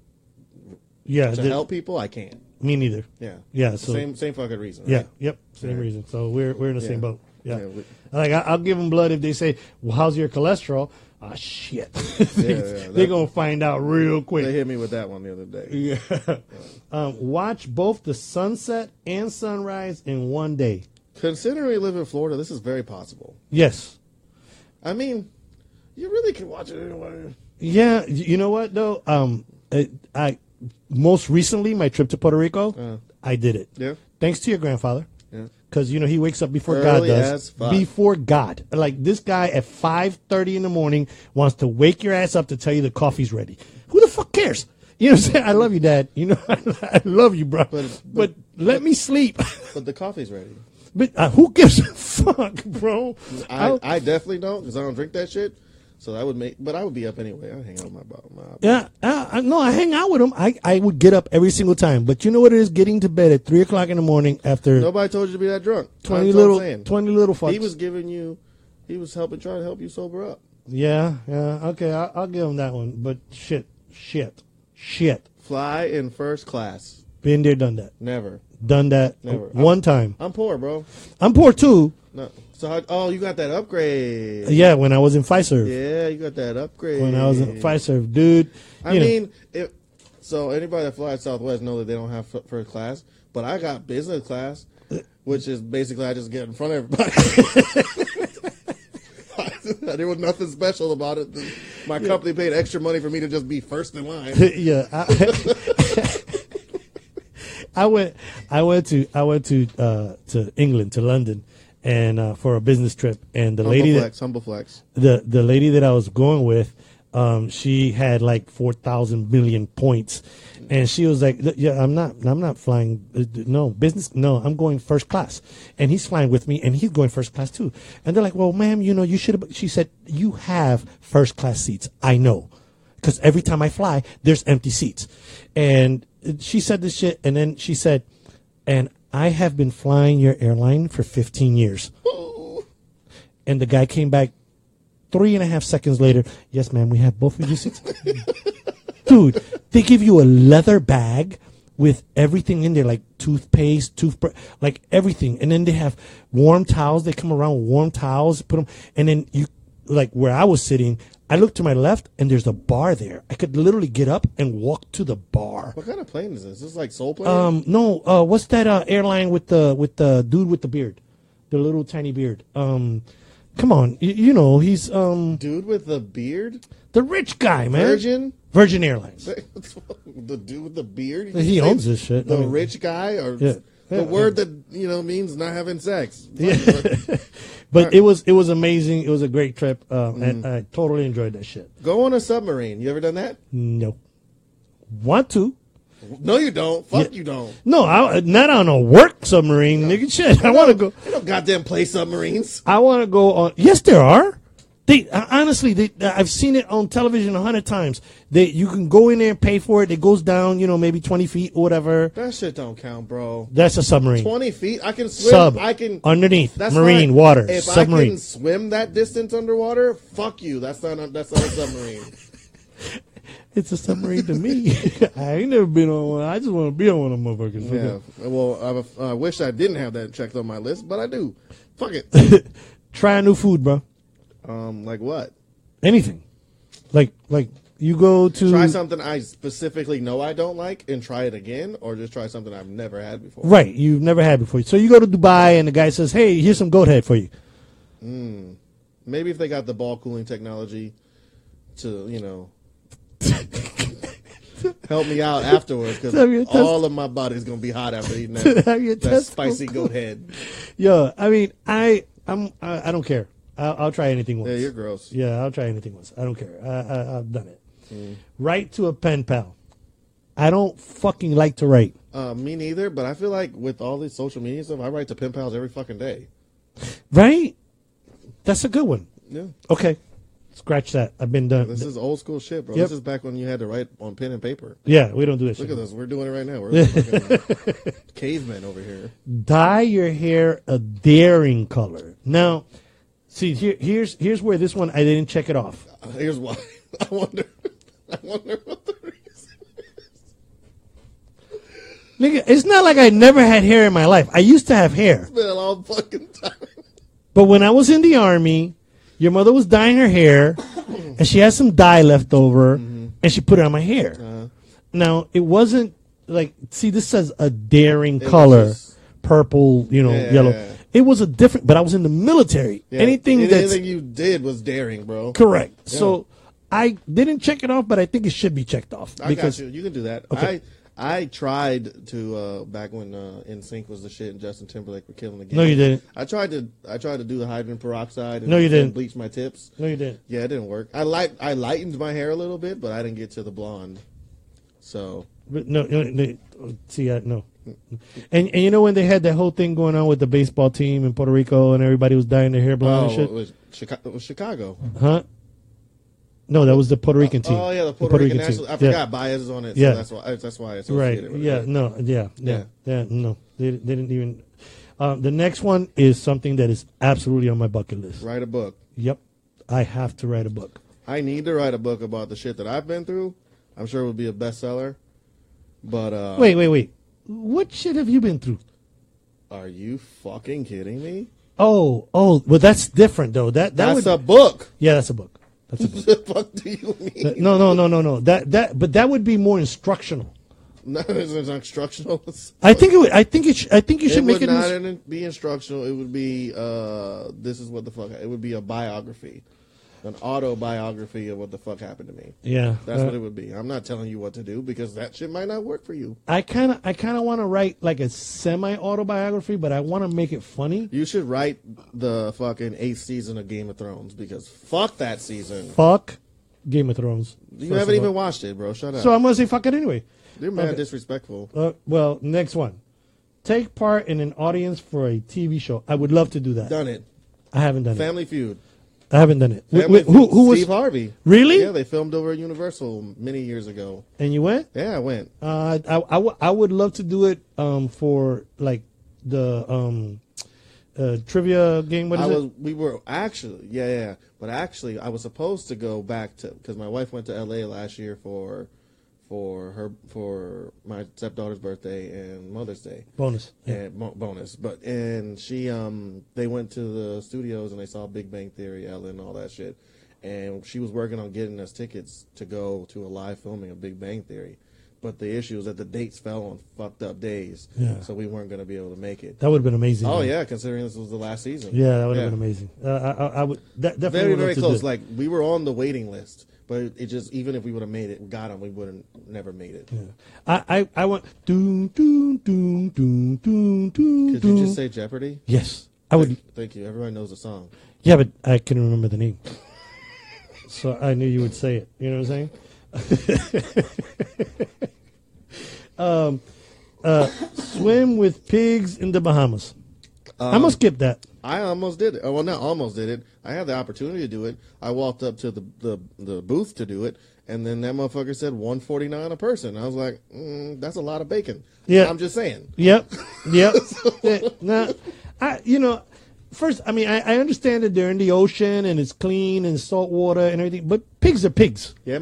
Yeah, to the- help people, I can't. me neither. Yeah, Yeah, so same same fucking reason. yeah, Right? yep, same Yeah. reason. So we're we're in the same Yeah. boat. Yeah, Yeah, we- like I, I'll give them blood if they say, "Well, how's your cholesterol?" Ah, shit. they, yeah, They're that- gonna find out real quick. They hit me with that one the other day. Yeah. Um, watch both the sunset and sunrise in one day. Considering we live in Florida, this is very possible. Yes. I mean, you really can watch it anyway. Yeah. y- You know what though? Um, I, I most recently my trip to Puerto Rico, Uh. I did it. Yeah. Thanks to your grandfather. Yeah. Because you know he wakes up before God Early does. as fuck. Before God, like this guy at five thirty in the morning wants to wake your ass up to tell you the coffee's ready. Who the fuck cares? You know what I'm saying? I love you, Dad. You know I love you, bro. But, But- let me sleep. But the coffee's ready. But uh, who gives a fuck, bro? I, I'll- I definitely don't because I don't drink that shit. So that would make, but I would be up anyway. I hang out with my my. my Yeah, uh, I- no, I hang out with him. I, I would get up every single time. But you know what it is? Getting to bed at three o'clock in the morning after Nobody told you to be that drunk. twenty That's what I'm little saying. twenty little fucks. He was giving you, he was helping, trying to help you sober up. Yeah, yeah. Okay, I, I'll give him that one. But shit, shit, shit. Fly in first class. Been there, done that. Never. Done that Never. one time. I'm poor, bro. I'm poor too. No. So how, oh, you got that upgrade. Yeah, when I was in Pfizer. Yeah, you got that upgrade. When I was in Pfizer, dude. I you know, mean, if so, anybody that flies Southwest know that they don't have f- first class, but I got business class, which is basically I just get in front of everybody. There was nothing special about it. My company paid extra money for me to just be first in line. yeah. I, I went. I went to. I went to uh, to England, to London, and uh, for a business trip. And the Humble lady that flex, humble flex. the the lady that I was going with, um, she had like four thousand million points, and she was like, "Yeah, I'm not, I'm not flying. uh, No business. No, I'm going first class." And he's flying with me, and he's going first class too. And they're like, "Well, ma'am, you know, you should have." She said, "You have first class seats. I know, because every time I fly, there's empty seats." And she said this shit, and then she said, "And I have been flying your airline for fifteen years." And the guy came back three and a half seconds later. "Yes, ma'am, we have both of you seats." Dude, they give you a leather bag with everything in there, like toothpaste, toothbrush, like everything. And then they have warm towels. They come around with warm towels, put them, and then you, like where I was sitting, I looked to my left and there's a bar there. I could literally get up and walk to the bar. What kind of plane is this? Is this like Soul Plane? Um, no, uh, what's that uh, airline with the with the dude with the beard, the little tiny beard? Um, come on, you, you know he's um Dude with the beard? the rich guy, man. Virgin? Virgin Airlines. The dude with the beard? He You owns say this shit. The I mean- rich guy? Or Yeah. the Yeah. word that, you know, means not having sex. Yeah. But it was it was amazing. It was a great trip, um, and I totally enjoyed that shit. Go on a submarine. You ever done that? No, want to? No, you don't. Fuck, Yeah. you don't. No, I, not on a work submarine, nigga. Shit, I want to go. They don't goddamn play submarines. I want to go on. Yes, there are. They uh, honestly, they, I've seen it on television a hundred times. They you can go in there and pay for it. It goes down, you know, maybe twenty feet or whatever. That shit don't count, bro. That's a submarine. Twenty feet. I can swim. Sub I can underneath That's marine fine. water If I submarine. can swim that distance underwater, fuck you. That's not. A, that's not a submarine. It's a submarine to me. I ain't never been on one. I just want to be on one of them motherfuckers. Yeah. Well, I, I wish I didn't have that checked on my list, but I do. Fuck it. Try a new food, bro. Um, like what? Anything. Like, like you go to Try something I specifically know I don't like and try it again, or just try something I've never had before. Right, you've never had before. So you go to Dubai and the guy says, "Hey, here's some goat head for you." Mm. Maybe if they got the ball cooling technology to, you know, help me out afterwards, because all of my body's gonna be hot after eating that, that spicy goat head. Yo, I mean, I I'm I, I don't care. I'll, I'll try anything once. Yeah, you're gross. Yeah, I'll try anything once. I don't care. I, I, I've done it. Mm. Write to a pen pal. I don't fucking like to write. Uh, me neither, but I feel like with all this social media stuff, I write to pen pals every fucking day. Right? That's a good one. Yeah. Okay. Scratch that. I've been done. This is old school shit, bro. Yep. This is back when you had to write on pen and paper. Yeah, we don't do this Look shit. at this. We're doing it right now. We're fucking cavemen over here. Dye your hair a daring color. Now, see, here, here's here's where this one I didn't check it off. Uh, here's why. I wonder. I wonder what the reason is. Nigga, it's not like I never had hair in my life. I used to have hair. It's been a long fucking time. But when I was in the army, your mother was dyeing her hair, and she had some dye left over, mm-hmm. and she put it on my hair. Uh-huh. Now, it wasn't like, see, this says a daring it color, just, purple, you know, yeah, yellow. Yeah. It was a different, but I was in the military. Yeah, anything that anything you did was daring, bro. Correct. Yeah. So I didn't check it off, but I think it should be checked off. I because, got you. You can do that. Okay. I I tried to uh, back when uh, N Sync was the shit and Justin Timberlake were killing the game. No, you didn't. I tried to I tried to do the hydrogen peroxide. And no, you didn't. Bleach my tips. No, you didn't. Yeah, it didn't work. I light I lightened my hair a little bit, but I didn't get to the blonde. So but no, no, no, see, I, no. And and you know when they had that whole thing going on with the baseball team in Puerto Rico and everybody was dyeing their hair blonde oh, and shit? It was Chicago. It was Chicago. Huh? No, that was the Puerto Rican team. Oh yeah, the Puerto, the Puerto Rican, Rican team. I forgot yeah. Baez is on it. So yeah, that's why. That's why. I right. With yeah. it. No. Yeah. Yeah. Yeah. yeah no. They, they didn't even. Uh, the next one is something that is absolutely on my bucket list. Write a book. Yep. I have to write a book. I need to write a book about the shit that I've been through. I'm sure it would be a bestseller. But uh, wait, wait, wait. What shit have you been through? Are you fucking kidding me? Oh, oh, well, that's different though. That, that that's would, a book. Yeah, that's a book. That's a book. What the fuck do you mean? No, no, no, no, no. That that, but that would be more instructional. No, it's not instructional. I think it would. I think it. Sh- I think you should it make would it. Not ins- be instructional. It would be. Uh, this is what the fuck. It would be a biography, an autobiography of what the fuck happened to me. Yeah, that's uh, what it would be. I'm not telling you what to do because that shit might not work for you. I kind of, I kind of want to write like a semi autobiography, but I want to make it funny. You should write the fucking eighth season of Game of Thrones because fuck that season. Fuck Game of Thrones. You haven't even watched it, bro. Shut up. So I'm gonna say fuck it anyway. You're mad okay. disrespectful. Uh, well, next one. Take part in an audience for a T V show. I would love to do that. Done it. I haven't done Family it. Feud. I haven't done it. Family wh- wh- who, who was Steve Harvey? Really? Yeah, they filmed over at Universal many years ago. And you went? Yeah, I went. Uh, I, I, I, w- I would love to do it um, for like the um, uh, trivia game. What is I was. it? We were actually. Yeah, yeah. But actually, I was supposed to go back to because my wife went to L A last year for. For her, for my stepdaughter's birthday and Mother's Day, bonus, yeah. and mo- bonus. But and she, um, they went to the studios and they saw Big Bang Theory, Ellen, all that shit, and she was working on getting us tickets to go to a live filming of Big Bang Theory. But the issue is that the dates fell on fucked up days, yeah. so we weren't going to be able to make it. That would have been amazing. Oh man. yeah, considering this was the last season. Yeah, that would have yeah. been amazing. Uh, I, I, I would that, definitely very would very love to close. do. Like we were on the waiting list. But it just even if we would have made it, got them, we would have never made it. Yeah. I, I, I want doom doom doom doom doom doom. Could you just say Jeopardy? Yes, I would. Thank, thank you. Everybody knows the song. Yeah, but I couldn't remember the name, so I knew you would say it. You know what I'm saying? um, uh, swim with pigs in the Bahamas. Um, I'm gonna skip that. I almost did it. Oh, well, not almost did it. I had the opportunity to do it. I walked up to the, the, the booth to do it, and then that motherfucker said one forty-nine a person. I was like, mm, that's a lot of bacon. Yeah, I'm just saying. Yep, yep. yeah, nah, I you know, first, I mean, I, I understand that they're in the ocean and it's clean and salt water and everything, but pigs are pigs. Yeah, man.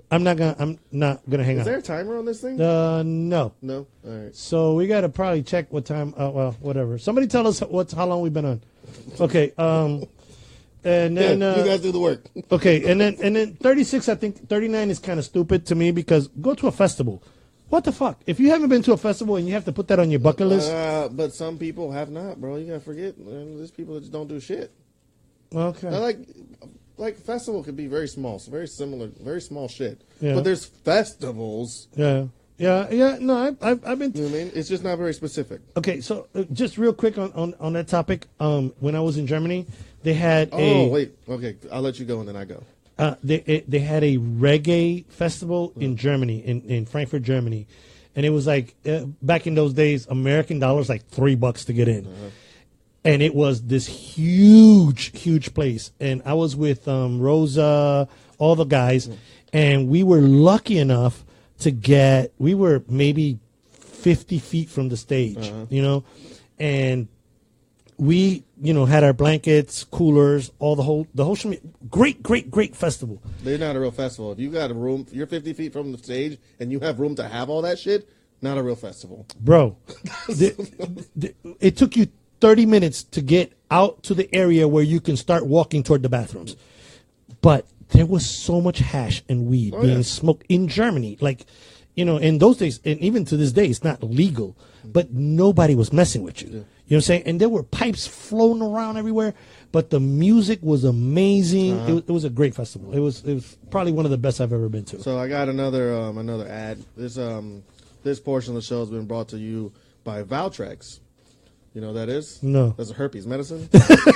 I'm not gonna. I'm not gonna hang Is out. there a timer on this thing? Uh, no. No. All right. So we got to probably check what time. Uh, well, whatever. Somebody tell us what's how long we've been on. Okay. Um, and then Yeah, uh, you guys do the work. okay, and then and then thirty-six. I think thirty-nine is kind of stupid to me because go to a festival. What the fuck? If you haven't been to a festival and you have to put that on your bucket list, Uh, but some people have not, bro. You gotta forget. Man, there's people that just don't do shit. okay. I like, like festival could be very small, so very similar, very small shit. Yeah. But there's festivals. Yeah, yeah, yeah. No, I, I've I've been. You know what I mean? It's just not very specific. Okay, so uh, just real quick on, on, on that topic. Um, when I was in Germany, they had Oh a wait, okay. I'll let you go and then I go. uh, they it, they had a reggae festival in Germany, in, in Frankfurt, Germany, and it was like uh, back in those days, American dollars like three bucks to get in, and it was this huge, huge place. And I was with um, Rosa, all the guys, and we were lucky enough to get. We were maybe fifty feet from the stage, you know, and we, you know, had our blankets, coolers, all the whole, the whole, shmi- great, great, great festival. They're not a real festival. If you got a room, you're fifty feet from the stage and you have room to have all that shit. Not a real festival. Bro, the, the, it took you thirty minutes to get out to the area where you can start walking toward the bathrooms. But there was so much hash and weed Oh, being yeah. smoked in Germany. Like, you know, in those days, and even to this day, it's not legal, but nobody was messing with you. You know what I'm saying? And there were pipes floating around everywhere, but the music was amazing. Uh-huh. It, was- it was a great festival. It was it was probably one of the best I've ever been to. So I got another um, another ad. This um this portion of the show has been brought to you by Valtrex. You know what that is? No. That's a herpes medicine.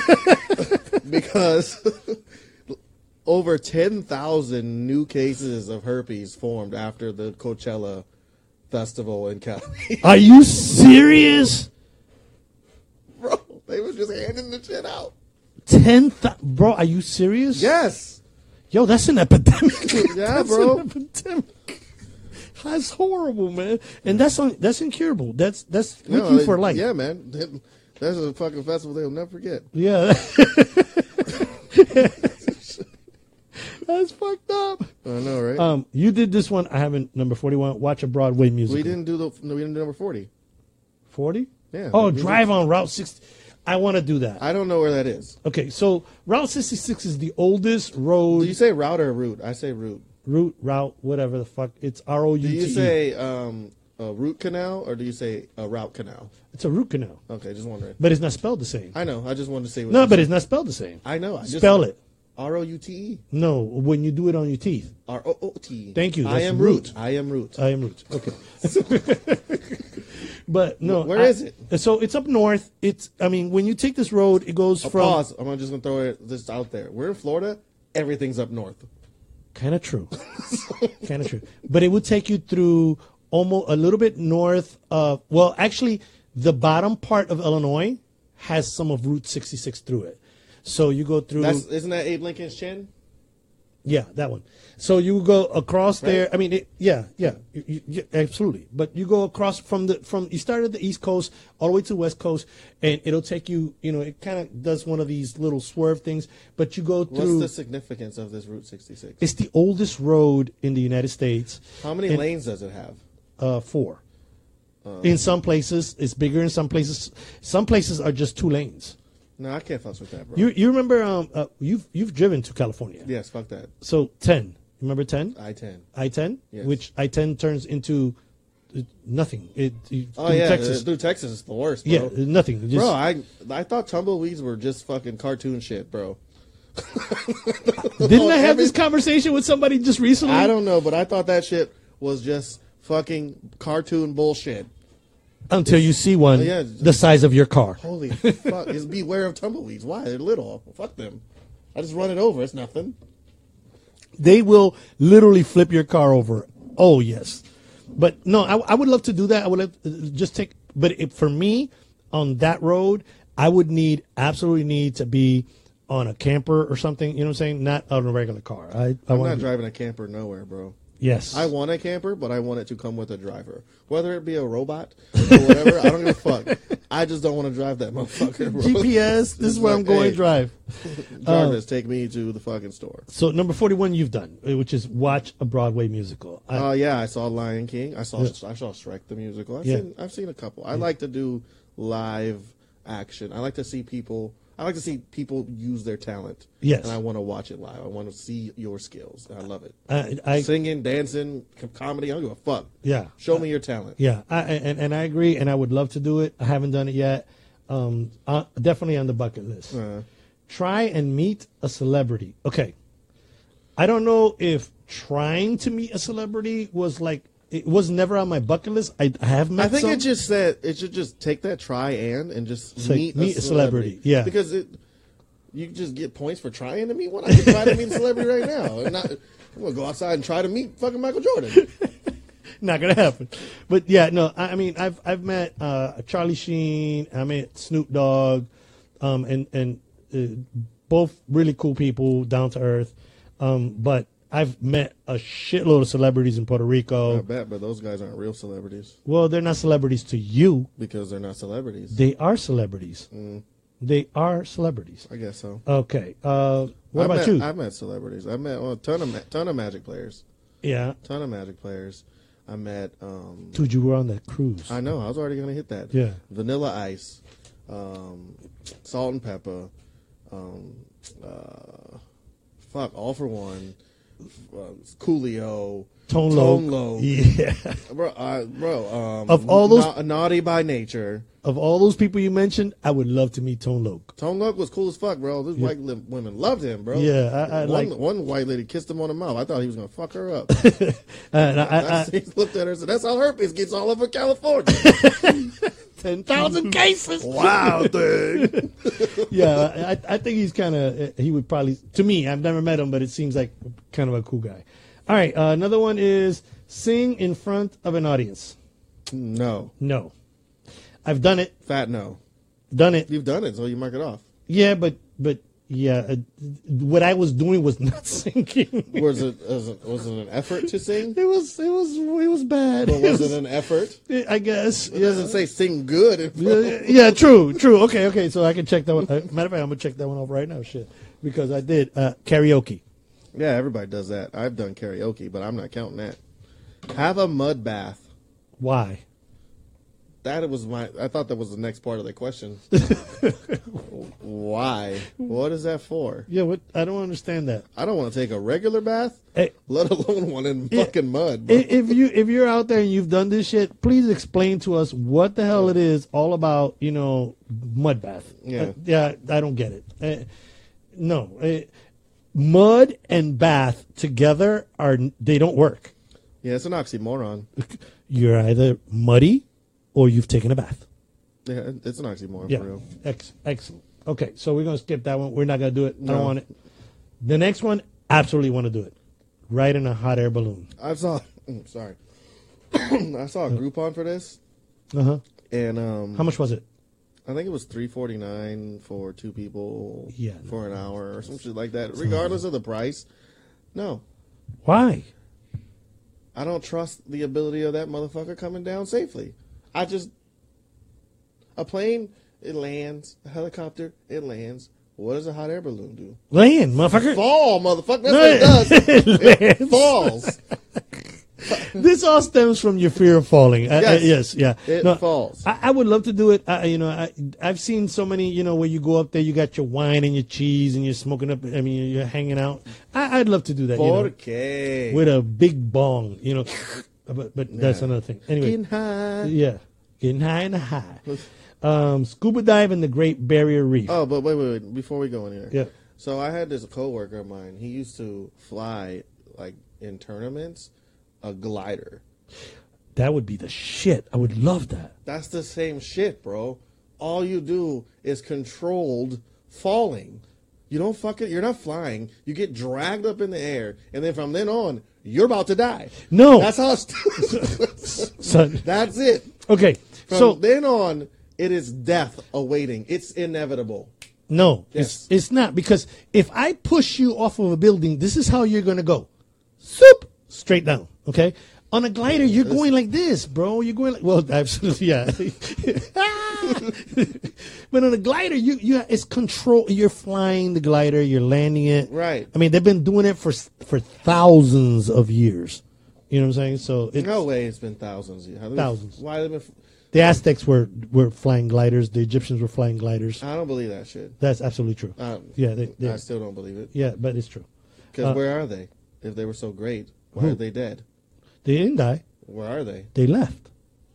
Because over ten thousand new cases of herpes formed after the Coachella festival in Cali. Are you serious? Bro, they was just handing the shit out. Ten th- bro, are you serious? Yes. Yo, that's an epidemic. Yeah, That's bro. an epidemic. That's horrible, man. And that's on, that's incurable. That's that's with No, you they- for life. Yeah, man. That's a fucking festival they'll never forget. Yeah. That's fucked up. I know, right? Um, you did this one. I haven't. Number forty-one. Watch a Broadway musical. we didn't do the. No, we didn't do number forty. forty. Yeah. Oh, We drive on Route sixty. I want to do that. I don't know where that is. Okay, so Route sixty-six is the oldest road. Do you say route or route? I say route. route, route, whatever the fuck. It's R O U T E. Do you say um, a root canal or do you say a route canal? It's a root canal, Okay, just wondering. but it's not spelled the same. I know. I just wanted to say. What No, you but said. it's not spelled the same. I know. I just, Spell it. R O U T E. No, when you do it on your teeth. R O O T. Thank you, I that's am root. root. I am root. I am root. Okay. But no, Where I- is it? So it's up north. It's. I mean, when you take this road, it goes Oh, from. pause. I'm just gonna throw it this out there. We're in Florida. Everything's up north. Kind of true. Kind of true. But it would take you through almost a little bit north of. Well, actually, the bottom part of Illinois has some of Route sixty-six through it. So you go through. That's isn't that Abe Lincoln's chin? Yeah, that one. So you go across Right. there. I mean, it, yeah, yeah, you, you, yeah, absolutely. But you go across from the from you start at the East Coast all the way to the West Coast, and it'll take you. You know, it kind of does one of these little swerve things. But you go What's through. the significance of this Route sixty-six? It's the oldest road in the United States. How many And- lanes does it have? Uh, four. in some places, it's bigger. In some places, some places are just two lanes. No, I can't fuss with that, bro. You you remember? Um, uh, you've you've driven to California. yes, fuck that. So ten. Remember ten? I ten. I ten, Yes. which I ten turns into uh, nothing. It, it Oh through yeah, Texas. uh, through Texas is the worst, bro. Yeah, nothing. Just, Bro, I I thought tumbleweeds were just fucking cartoon shit, bro. didn't I have every- this conversation with somebody just recently? I don't know, but I thought that shit was just fucking cartoon bullshit. Until you see one Oh, yeah. the size of your car. Holy fuck! Just beware of tumbleweeds. Why? They're little. Fuck them. I just run it over. It's nothing. They will literally flip your car over. Oh yes, but no, I, I would love to do that. I would love to just take, but if, for me on that road, I would need absolutely need to be on a camper or something. You know what I'm saying? Not on a regular car. I, I I'm want not to driving a camper nowhere, bro. Yes, I want a camper, but I want it to come with a driver. Whether it be a robot or whatever, I don't give a fuck. I just don't want to drive that motherfucker. Bro. G P S. This is where like, I'm going. hey, Drive. Drive Uh, this. Take me to the fucking store. So number forty-one, you've done, uh, which is watch a Broadway musical. I, Oh uh, yeah, I saw Lion King. I saw Yeah. I saw Shrek the musical. I've Yeah. seen I've seen a couple. I like to do live action. I like to see people. I like to see people use their talent. Yes. And I want to watch it live. I want to see your skills. I love it. I, I Singing, dancing, com- comedy. I don't give a fuck. yeah. Show me your talent. Yeah, I, and, and I agree, and I would love to do it. I haven't done it yet. Um, uh, definitely on the bucket list. Uh, Try and meet a celebrity. Okay. I don't know if trying to meet a celebrity was like, it was never on my bucket list. I, I have met I think some. it just said it should just take that try and and just Say, meet, meet a a celebrity. celebrity, yeah. Because it you just get points for trying to meet one. I can try to meet a celebrity right now. And not, I'm gonna go outside and try to meet fucking Michael Jordan. Not gonna happen. But yeah, no, I, I mean, I've I've met uh, Charlie Sheen. I met Snoop Dogg, um, and and uh, both really cool people, down to earth. Um, but I've met a shitload of celebrities in Puerto Rico. I bet, but those guys aren't real celebrities Well, they're not celebrities to you. because they're not celebrities. They are celebrities. Mm, They are celebrities. I guess so. Okay. Uh, what I about met, you? I've met celebrities. I met well, a ton of ma- ton of Magic players. yeah. Ton of Magic players. I met. Um, Dude, you were on that cruise. I know. I was already gonna hit that. Yeah. Vanilla Ice, um, Salt and Pepper, um, uh, fuck, All for One, uh, Coolio, Tone Tone Loc. Loc. Yeah. bro, uh, bro. Um, Of all those- Na- Naughty by Nature. Of all those people you mentioned, I would love to meet Tone Loc. Tone Loc was cool as fuck, bro. These white li- women loved him, bro. Yeah, I- I one, like- one white lady kissed him on the mouth. I thought he was gonna fuck her up. And I, I, I, he looked at her and said, "That's how herpes gets all over California." ten thousand cases. Wow, dude. Yeah, I, I think he's kind of, he would probably, to me, I've never met him, but it seems like kind of a cool guy. All right, uh, another one is sing in front of an audience. No, No. I've done it. fat no. Done it. You've done it, so you mark it off. Yeah, but, but, yeah, uh, what I was doing was not singing. Was it, was it was it an effort to sing? It was, it was, it was bad. Or was it an effort? I guess. It doesn't say sing good. in front. Yeah, yeah, true, true. Okay, okay. So I can check that one. Uh, matter of fact, I'm gonna check that one off right now. Shit, because I did uh, karaoke. Yeah, everybody does that. I've done karaoke, but I'm not counting that. Have a mud bath. Why? That was my. I thought that was the next part of the question. Why? What is that for? Yeah, what? I don't understand that. I don't want to take a regular bath, Hey, let alone one in Yeah. fucking mud. Bro. i- if you if you're out there and you've done this shit, please explain to us what the hell it is all about. You know, mud bath. Yeah. Uh, yeah. I don't get it. Uh, no, uh, mud and bath together are they don't work. Yeah, it's an oxymoron. You're either muddy or you've taken a bath. Yeah, it's an oxymoron Yeah. for real. Ex- excellent. Okay, so we're gonna skip that one. We're not gonna do it. I No. don't want it. The next one, absolutely want to do it. Ride in a hot air balloon. I saw. mm, Sorry, I saw a Groupon for this, Uh huh. and um, How much was it? I think it was three forty nine for two people. Yeah. for an hour or some shit like that. Regardless of the price, no, Why? I don't trust the ability of that motherfucker coming down safely. I just a plane, it lands. A helicopter, it lands. What does a hot air balloon do? Land, motherfucker. Fall, motherfucker. That's what it does. It It falls. This all stems from your fear of falling. I- I- Yes. yes, yeah. It No, falls. I, I would love to do it. I, you know, I, I've seen so many. You know, where you go up there, you got your wine and your cheese, and you're smoking up. I mean, you're hanging out. I, I'd love to do that. You know, Porque. with a big bong. You know, but but that's Yeah. another thing. Anyway, Getting high. yeah, getting high and high. Um, scuba dive in the Great Barrier Reef. Oh, but wait, wait, wait. Before we go in here. Yeah. So I had this coworker of mine. He used to fly, like, in tournaments, a glider. That would be the shit. I would love that. That's the same shit, bro. All you do is controlled falling. You don't fucking, you're not flying. You get dragged up in the air, and then from then on, you're about to die. No. That's how it's. Son. That's it. Okay, From so then on, it is death awaiting. It's inevitable. no, Yes. it's it's not, because if I push you off of a building, this is how you're gonna go, soup, straight down. Okay, On a glider, you're going like this, bro. You're going like, well, absolutely, yeah. But on a glider, you you it's control. You're flying the glider. You're landing it. Right. I mean, they've been doing it for for thousands of years. You know what I'm saying? So it's, no way, it's been thousands. How they- Thousands. Why have they been? the Aztecs were were flying gliders. The Egyptians were flying gliders. I don't believe that shit. That's absolutely true. Uh, Yeah, they, they, I still don't believe it. yeah, but it's true. Because Uh, where are they? If they were so great, why Who? are they dead? They didn't die. Where are they? They left.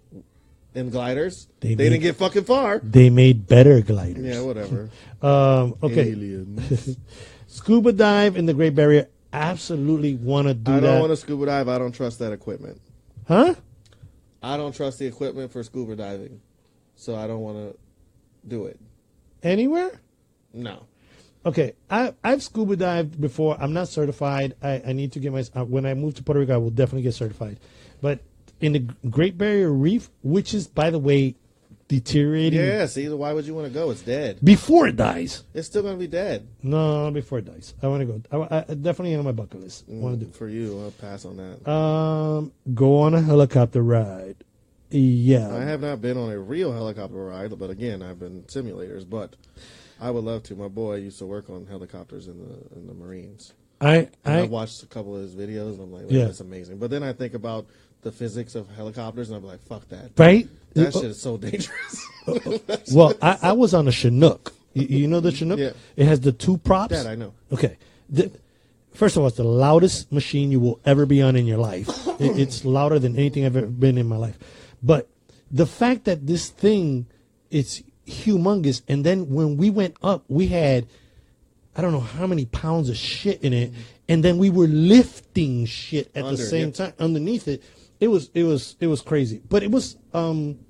In gliders? They They, made- didn't get fucking far. They made better gliders. Yeah, whatever. Um, okay. Aliens. Scuba dive in the Great Barrier. Absolutely want to do I that. don't want to scuba dive. I don't trust that equipment. Huh? I don't trust the equipment for scuba diving. So I don't want to do it. Anywhere? No. Okay, I, I've scuba dived before. I'm not certified. I, I need to get my. Uh, when I move to Puerto Rico, I will definitely get certified. But in the Great Barrier Reef, which is, by the way, deteriorating Yeah, see, why would you want to go? It's dead. before it dies. It's still going to be dead. No, before it dies. I want to go. I, I definitely on my bucket list. Want to do. For you, I'll pass on that. Um, go on a helicopter ride. Yeah. I have not been on a real helicopter ride, but again, I've been simulators. But I would love to. My boy used to work on helicopters in the in the Marines. I And I, I watched a couple of his videos, and I'm like, Yeah. that's amazing. But then I think about the physics of helicopters, and I'm like, fuck that. right. That shit is so dangerous. Well, I, I was on a Chinook. You, you know the Chinook? Yeah. It has the two props. That I know. Okay. The, first of all, it's the loudest machine you will ever be on in your life. It, it's louder than anything I've ever been in my life. But the fact that this thing, it's humongous. And then when we went up, we had, I don't know how many pounds of shit in it. And then we were lifting shit at Under, the same yep. time underneath it. It was, it was, it was crazy. But it was, um,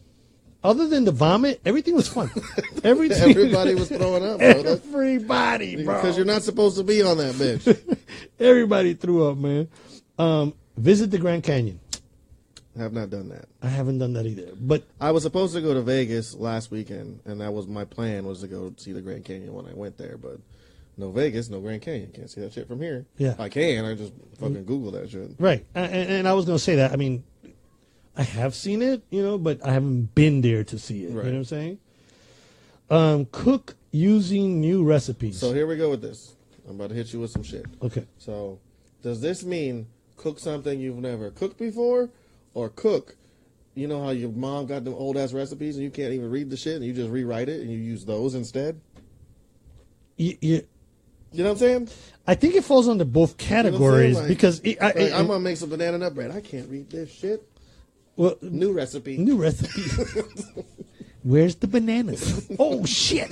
other than the vomit, everything was fun. Everything. Everybody was throwing up, bro. That's- Everybody, bro. Because you're not supposed to be on that bitch. Everybody threw up, man. Um, visit the Grand Canyon. I have not done that. I haven't done that either. But I was supposed to go to Vegas last weekend, and that was my plan, was to go see the Grand Canyon when I went there. But no Vegas, no Grand Canyon. Can't see that shit from here. Yeah. I can. I just fucking Google that shit. right, and, and I was gonna say that. I mean, I have seen it, you know, but I haven't been there to see it. Right. You know what I'm saying? Um, cook using new recipes. So here we go with this. I'm about to hit you with some shit. okay. So, does this mean cook something you've never cooked before, or cook? You know how your mom got them old ass recipes and you can't even read the shit and you just rewrite it and you use those instead? You, you, You know what I'm saying? I think it falls under both categories Like- because it, I, Like, it- I'm gonna make some banana nut bread. I can't read this shit. well, New recipe. new recipe. Where's the bananas? Oh shit!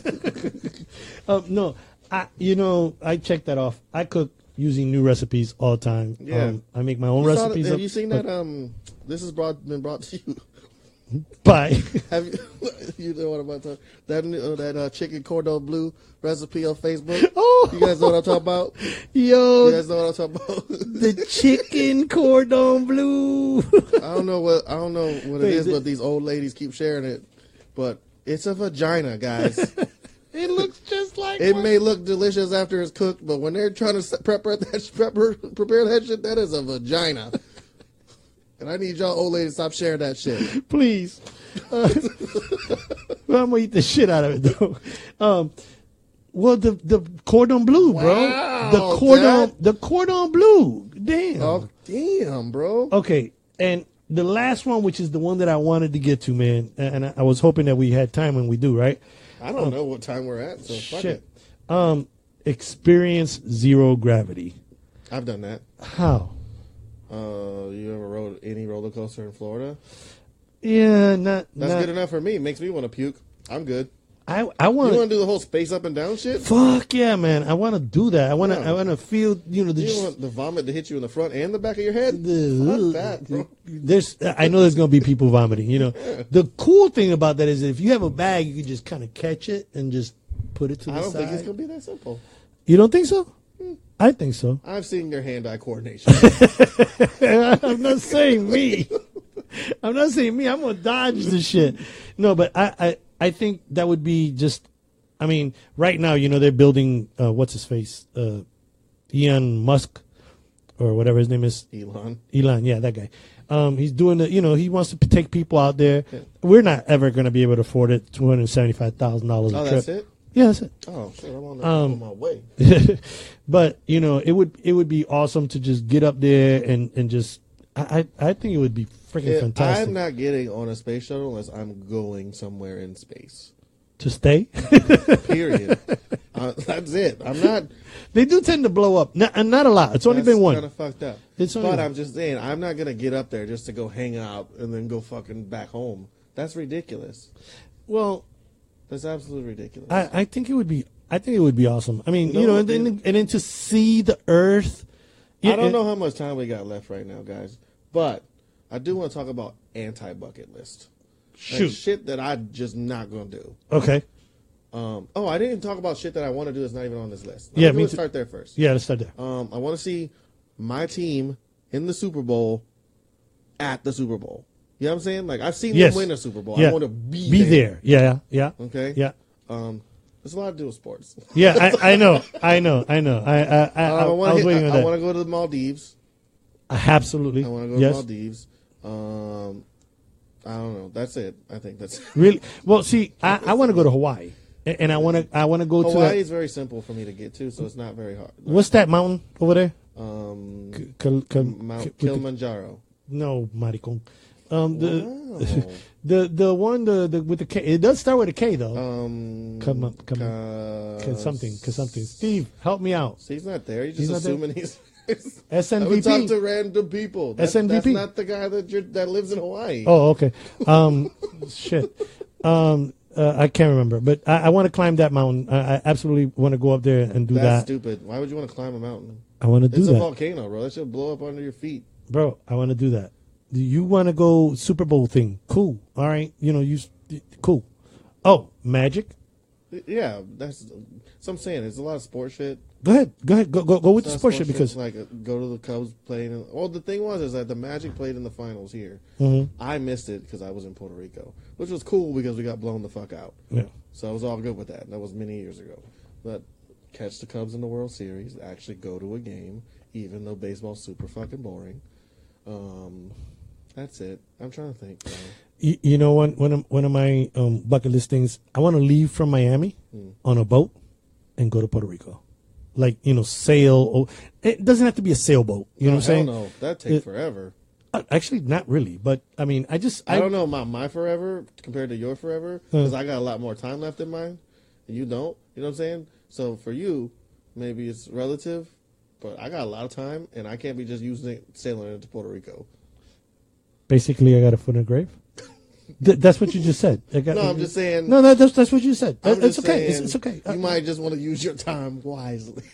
um, no, I you know I checked that off. I cook using new recipes all the time. Yeah. Um, I make my own You saw recipes. that- have up- you seen that? Um, this has brought been brought to you. Bye. Have you? You know what I'm about to talk? That uh, that uh, chicken cordon bleu recipe on Facebook. Oh. You guys know what I'm talking about? Yo, You guys know what I'm talking about? the chicken cordon bleu. I don't know what I don't know what it Wait, is, the- but these old ladies keep sharing it. But it's a vagina, guys. It looks just like It one. may look delicious after it's cooked, but when they're trying to s- prepare that prepare, prepare that shit, that is a vagina. And I need y'all old ladies to stop sharing that shit. Please. Uh, well, I'm gonna eat the shit out of it though. Um, well, the the cordon bleu, bro. Wow, the cordon, Dad. the cordon bleu. Damn. Oh damn, bro! Okay, and the last one, which is the one that I wanted to get to, man, and I, I was hoping that we had time when we do, right? I don't know what time we're at, so fuck Shit. it. Um, experience zero gravity. I've done that. How? Uh, you ever rode any roller coaster in Florida? Yeah, not. That's not, good enough for me. Makes me want to puke. I'm good. I I You want want to do the whole space up and down shit? Fuck yeah, man! I want to do that. I want to. Yeah. I want to feel. You know, the. You want the vomit to hit you in the front and the back of your head? the- Fuck that, bro. There's, I know there's gonna be people vomiting. You know, the cool thing about that is if you have a bag, you can just kind of catch it and just put it to the I don't side. think it's gonna be that simple. You don't think so? I think so. I've seen your hand-eye coordination. I'm not saying me. I'm not saying me. I'm gonna dodge the shit. No, but I, I, I think that would be just. I mean, right now, you know, they're building uh, what's his face, uh, Elon Musk, or whatever his name is. Elon. Elon, yeah, that guy. Um, he's doing the, you know, he wants to p- take people out there. Yeah. We're not ever going to be able to afford it. Two hundred seventy-five thousand dollars a Oh, trip. that's it? Yeah, that's it. Oh, shit, I'm on, the, Um, on my way. But you know, it would it would be awesome to just get up there and and just. I I, I think it would be freaking If fantastic I'm not getting on a space shuttle unless I'm going somewhere in space. to stay. Period. uh, that's it. I'm not. They do tend to blow up, not, and not a lot. It's only That's been one. kind of fucked up. It's only but one. I'm just saying, I'm not gonna get up there just to go hang out and then go fucking back home. That's ridiculous. Well, That's absolutely ridiculous. I, I think it would be. I think it would be awesome. I mean, No, you know, and it- then, and then to see the Earth. I don't know how much time we got left right now, guys, but I do want to talk about anti-bucket list. Like Shoot. shit that I just not gonna do. Okay. Um, oh, I didn't talk about shit that I want to do that's not even on this list. Yeah, Let's me do it- too. start there first. Yeah, let's start there. Um, I want to see my team in the Super Bowl at the Super Bowl. You know what I'm saying? Like I've seen Yes. them win a Super Bowl. Yeah. I want to be, Be there. there. Yeah. Yeah. Okay. Yeah. Um, there's a lot to do with sports. Yeah. I, I know. I know. I know. I I, I, I, I, I want was to. waiting on I, that. want to go to the Maldives. Absolutely. I want to go to yes. Maldives. Um, I don't know. That's it. I think that's Really? Well, see, I, I want to go to Hawaii, and, and I want to I want to go Hawaii to. is very simple for me to get to, so it's not very hard. What's that mountain over there? Um, K- Kil- Kil- Mount with the- Kilimanjaro. No, maricon. Um, the Wow. the the one the, the with the K. It does start with a K though. Um, Come up, come up. K something, K something. Steve, help me out. See, he's not there. You're He's just not there? assuming he's. S N I V would talk P. to random people. That's, S N V P. That's not the guy that you're, that lives in Hawaii. Oh, okay. Um, shit. Um, uh, I can't remember, but I, I want to climb that mountain. I, I absolutely want to go up there and do that's that. stupid. Why would you want to climb a mountain? I want to do It's a that, volcano, bro. That should blow up under your feet. bro. I want to do that. Do you want to go Super Bowl thing? Cool. All right. You know, you s- cool. Oh, Magic. Yeah, that's. So I'm saying, there's a lot of sports shit. Go ahead. Go ahead. Go go go with the Not sports shit because like uh, go to the Cubs playing. In, well, the thing was is that the Magic played in the finals here. Mhm. I missed it because I was in Puerto Rico, which was cool because we got blown the fuck out. yeah. So I was all good with that. That was many years ago. But catch the Cubs in the World Series, actually go to a game, even though baseball's super fucking boring. Um, that's it. I'm trying to think. Bro. You, you know, one one of one of my um, bucket list things. I want to leave from Miami Hmm. on a boat and go to Puerto Rico, like you know, sail. Or, it doesn't have to be a sailboat. You know No, what I'm saying? hell no, that takes It- forever. Uh, actually, not really. But I mean, I just I, don't know about my forever compared to your forever Hmm. because I got a lot more time left in mine, and you don't. You know what I'm saying? So for you, maybe it's relative, but I got a lot of time, and I can't be just using it sailing into Puerto Rico. Basically, I got a foot in the grave. Th- that's what you just said. I got, No, I'm just saying. No, no, that's that's what you said. I'm Uh, it's just okay. It's, saying it's okay. You Uh, might just want to use your time wisely.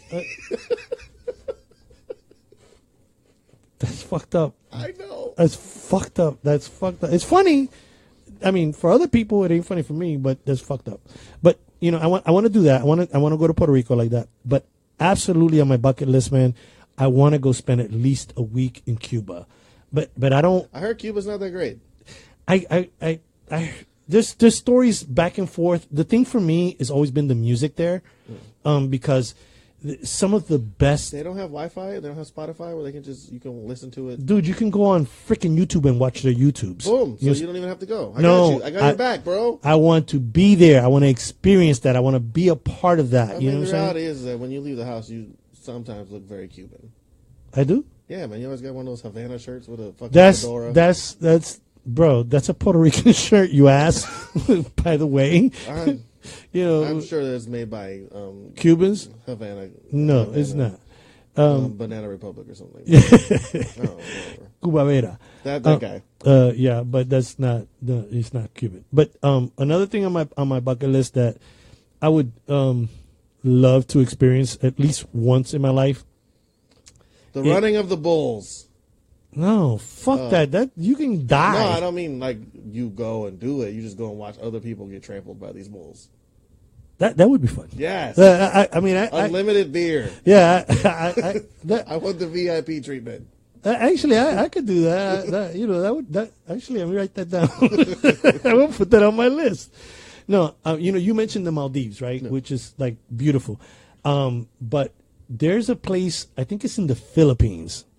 That's fucked up. I know. That's fucked up. That's fucked up. It's funny. I mean, for other people, it ain't funny for me, but that's fucked up. But you know, I want I want to do that. I want to I want to go to Puerto Rico like that. But absolutely on my bucket list, man. I want to go spend at least a week in Cuba. But but I don't. I heard Cuba's not that great. I I I, I there's there's stories back and forth. The thing for me has always been the music there, um, because th- some of the best. They don't have Wi-Fi. They don't have Spotify where they can just you can listen to it. Dude, you can go on freaking YouTube and watch their YouTubes. Boom. So You you don't even have to go. I No, got you. I got I- your back, bro. I want to be there. I want to experience that. I want to be a part of that. I you mean, know the what I'm reality saying? is that when you leave the house, you sometimes look very Cuban. I do. Yeah, man. You always got one of those Havana shirts with a fucking That's fedora. that's that's bro. That's a Puerto Rican shirt. You ass. By the way, I'm, you know I'm sure that it's made by um, Cubans. Havana. No, Havana, it's not. Um, Um, Banana Republic or something. oh, whatever. Cuba Vera. That that Uh, guy. Uh, yeah, but that's not. No, it's not Cuban. But um, another thing on my on my bucket list that I would um love to experience at least once in my life. The it- running of the bulls. No, fuck Uh, that. That you can die. No, I don't mean like you go and do it. You just go and watch other people get trampled by these bulls. That that would be fun. Yes. Uh, I, I mean, I, I, Unlimited beer. yeah, I, I, I, that, I want the V I P treatment. uh, actually, I, I could do that. I, that. You know, that would that actually. Let me write that down. I will put that on my list. No, uh, you know, you mentioned the Maldives, right? Which is like beautiful, um, but there's a place. I think it's in the Philippines.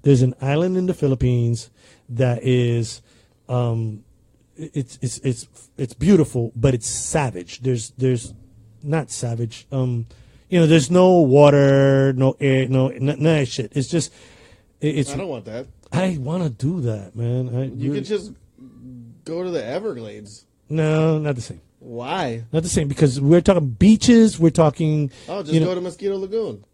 There's an island in the Philippines that is, um, it's it's it's it's beautiful, but it's savage. There's there's not savage. Um, you know, there's no water, no air, no none of that shit. It's just it, it's. I don't want that. I want to do that, man. I You really- could just go to the Everglades. no, not the same. Why? Not the same because we're talking beaches. We're talking. Oh, just you know, go to Mosquito Lagoon.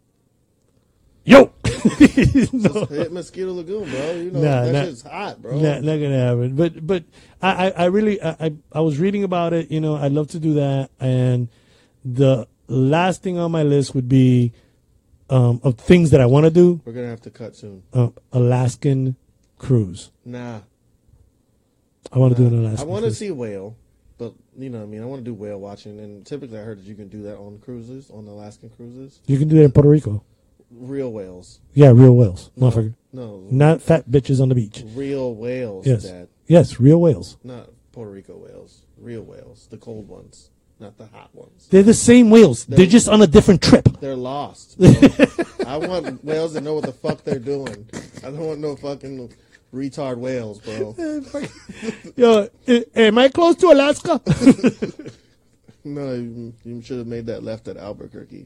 yo. Just no. hit Mosquito Lagoon, bro. You know Nah, that not- shit's hot, bro. Not, not gonna happen. But but I, I, I really I, I I was reading about it. You know, I'd love to do that. And the last thing on my list would be um, of things that I want to do. We're gonna have to cut soon. Uh, Alaskan cruise. Nah, I want to nah. do an Alaskan. I want to cruise. see a whale, but you know what I mean. I want to do whale watching, and typically I heard that you can do that on cruises, on Alaskan cruises. You can do that in Puerto Rico. Real whales. Yeah, real whales, No, motherfucker. no, Not fat bitches on the beach. real whales, Yes. Dad. Yes, real whales. Not Puerto Rico whales. Real whales, the cold ones, not the hot ones. They're the same whales. They're, They're- just on a different trip. They're lost. Bro. I want whales that know what the fuck they're doing. I don't want no fucking retard whales, bro. Yo, eh, am I close to Alaska? No, you, you should have made that left at Albuquerque.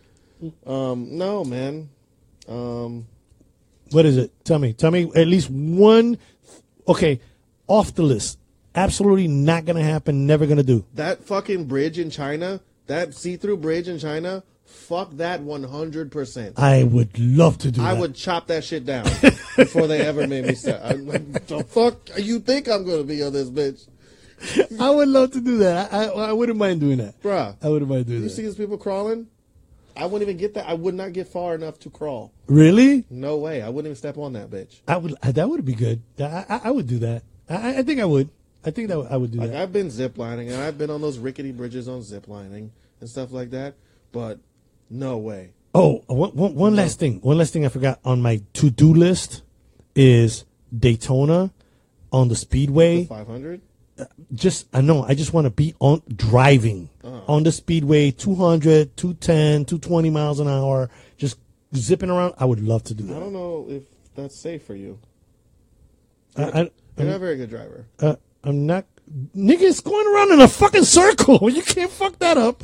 Um, no, man. Um, What is it? Tell me. Tell me at least one. Okay, off the list. Absolutely not going to happen. Never going to do. that fucking bridge in China, that see-through bridge in China, fuck that one hundred percent. I would love to do I that. would chop that shit down before they ever made me stop. I'm like, the fuck you think I'm going to be on this bitch? I would love to do that. I, I, I wouldn't mind doing that. Bruh, I wouldn't mind doing you that. see these people crawling? I wouldn't even get that. I would not get far enough to crawl. Really? No way. I wouldn't even step on that bitch. I would. That would be good. I, I, I would do that. I, I think I would. I think that I would do Like, that. I've been ziplining, and I've been on those rickety bridges on ziplining and stuff like that, but no way. Oh, one, one, one last thing. One last thing I forgot on my to-do list is Daytona on the Speedway. five hundred? Just I know I just want to be on driving Uh-huh. on the Speedway two hundred, two ten, two twenty miles an hour, just zipping around. I would love to do I that. don't know if that's safe for you. I, I, You're I'm, not a very good driver. uh, I'm not. Nigga, it's going around in a fucking circle. You can't fuck that up.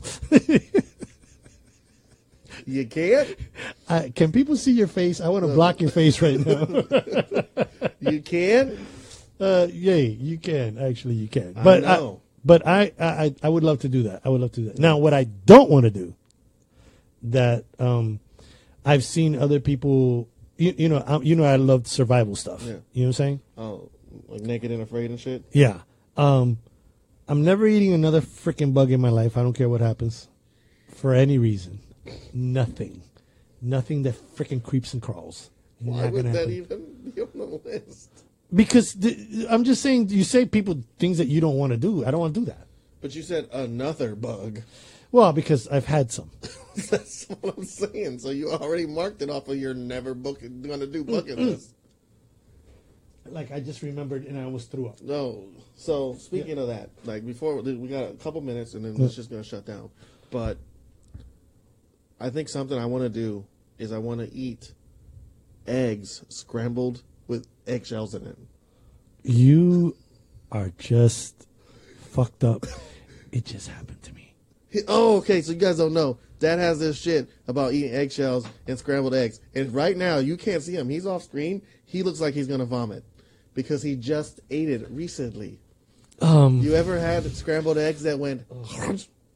You can't? I, can people see your face? I want to block your face right now. You can? Uh, yay, you can. Actually, you can. I But know. but I, I, I would love to do that. I would love to do that. Now, what I don't want to do, that um, I've seen other people. You, you know, I, you know, I love survival stuff. Yeah. You know what I'm saying? Oh, like Naked and Afraid and shit? Yeah. Um, I'm never eating another freaking bug in my life. I don't care what happens, for any reason. Nothing, nothing that freaking creeps and crawls. Why Not would gonna that happen. even be on the list? Because th- I'm just saying, you say people things that you don't want to do. I don't want to do that. But you said another bug. Well, because I've had some. That's what I'm saying. So you already marked it off of your never booking, gonna do bucket list. Like I just remembered, and I almost threw up. No. So speaking of that, like before, we got a couple minutes, and then it's just gonna shut down. But I think something I want to do is I want to eat eggs scrambled with eggshells in it. You are just fucked up. It just happened to me. Oh, okay. So you guys don't know. Dad has this shit about eating eggshells and scrambled eggs. And right now, you can't see him. He's off screen. He looks like he's going to vomit because he just ate it recently. Um, You ever had scrambled eggs that went... oh,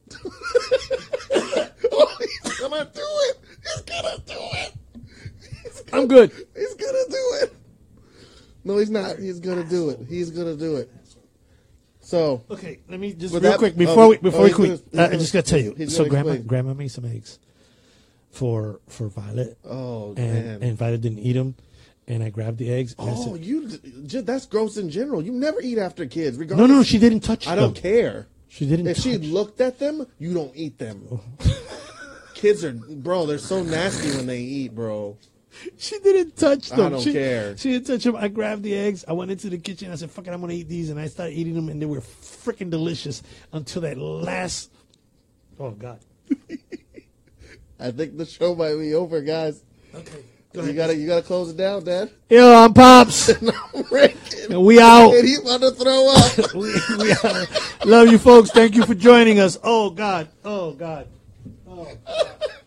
he's going to do it. He's going to do it. He's gonna, I'm good. He's going to do it. No, he's not. He's going to do it. He's going to do it. So... Okay, let me just With real that- quick oh, before we oh, before we he's quit. gonna- he's uh, I gonna- just gotta tell you. he's So gonna grandma explain. grandma made some eggs for for Violet, Oh, and man. and Violet didn't eat them, and I grabbed the eggs. And I Oh, said, you j- that's gross in general. You never eat after kids, no, regardless. no, no, she didn't touch I them. don't care. She didn't. If touch she looked at them, you don't eat them. Kids are, bro, they're so nasty when they eat, bro. She didn't touch I them. don't she, care. She didn't touch them. I grabbed the eggs. I went into the kitchen. I said, "Fuck it, I'm gonna eat these," and I started eating them, and they were freaking delicious until that last. Oh God. I think the show might be over, guys. Okay. You gotta, you gotta close it down, Dad. Yo, I'm Pops. No, Rick. And we out. And he's about to throw up. we, we out. Love you, folks. Thank you for joining us. Oh God. Oh God. Oh. God.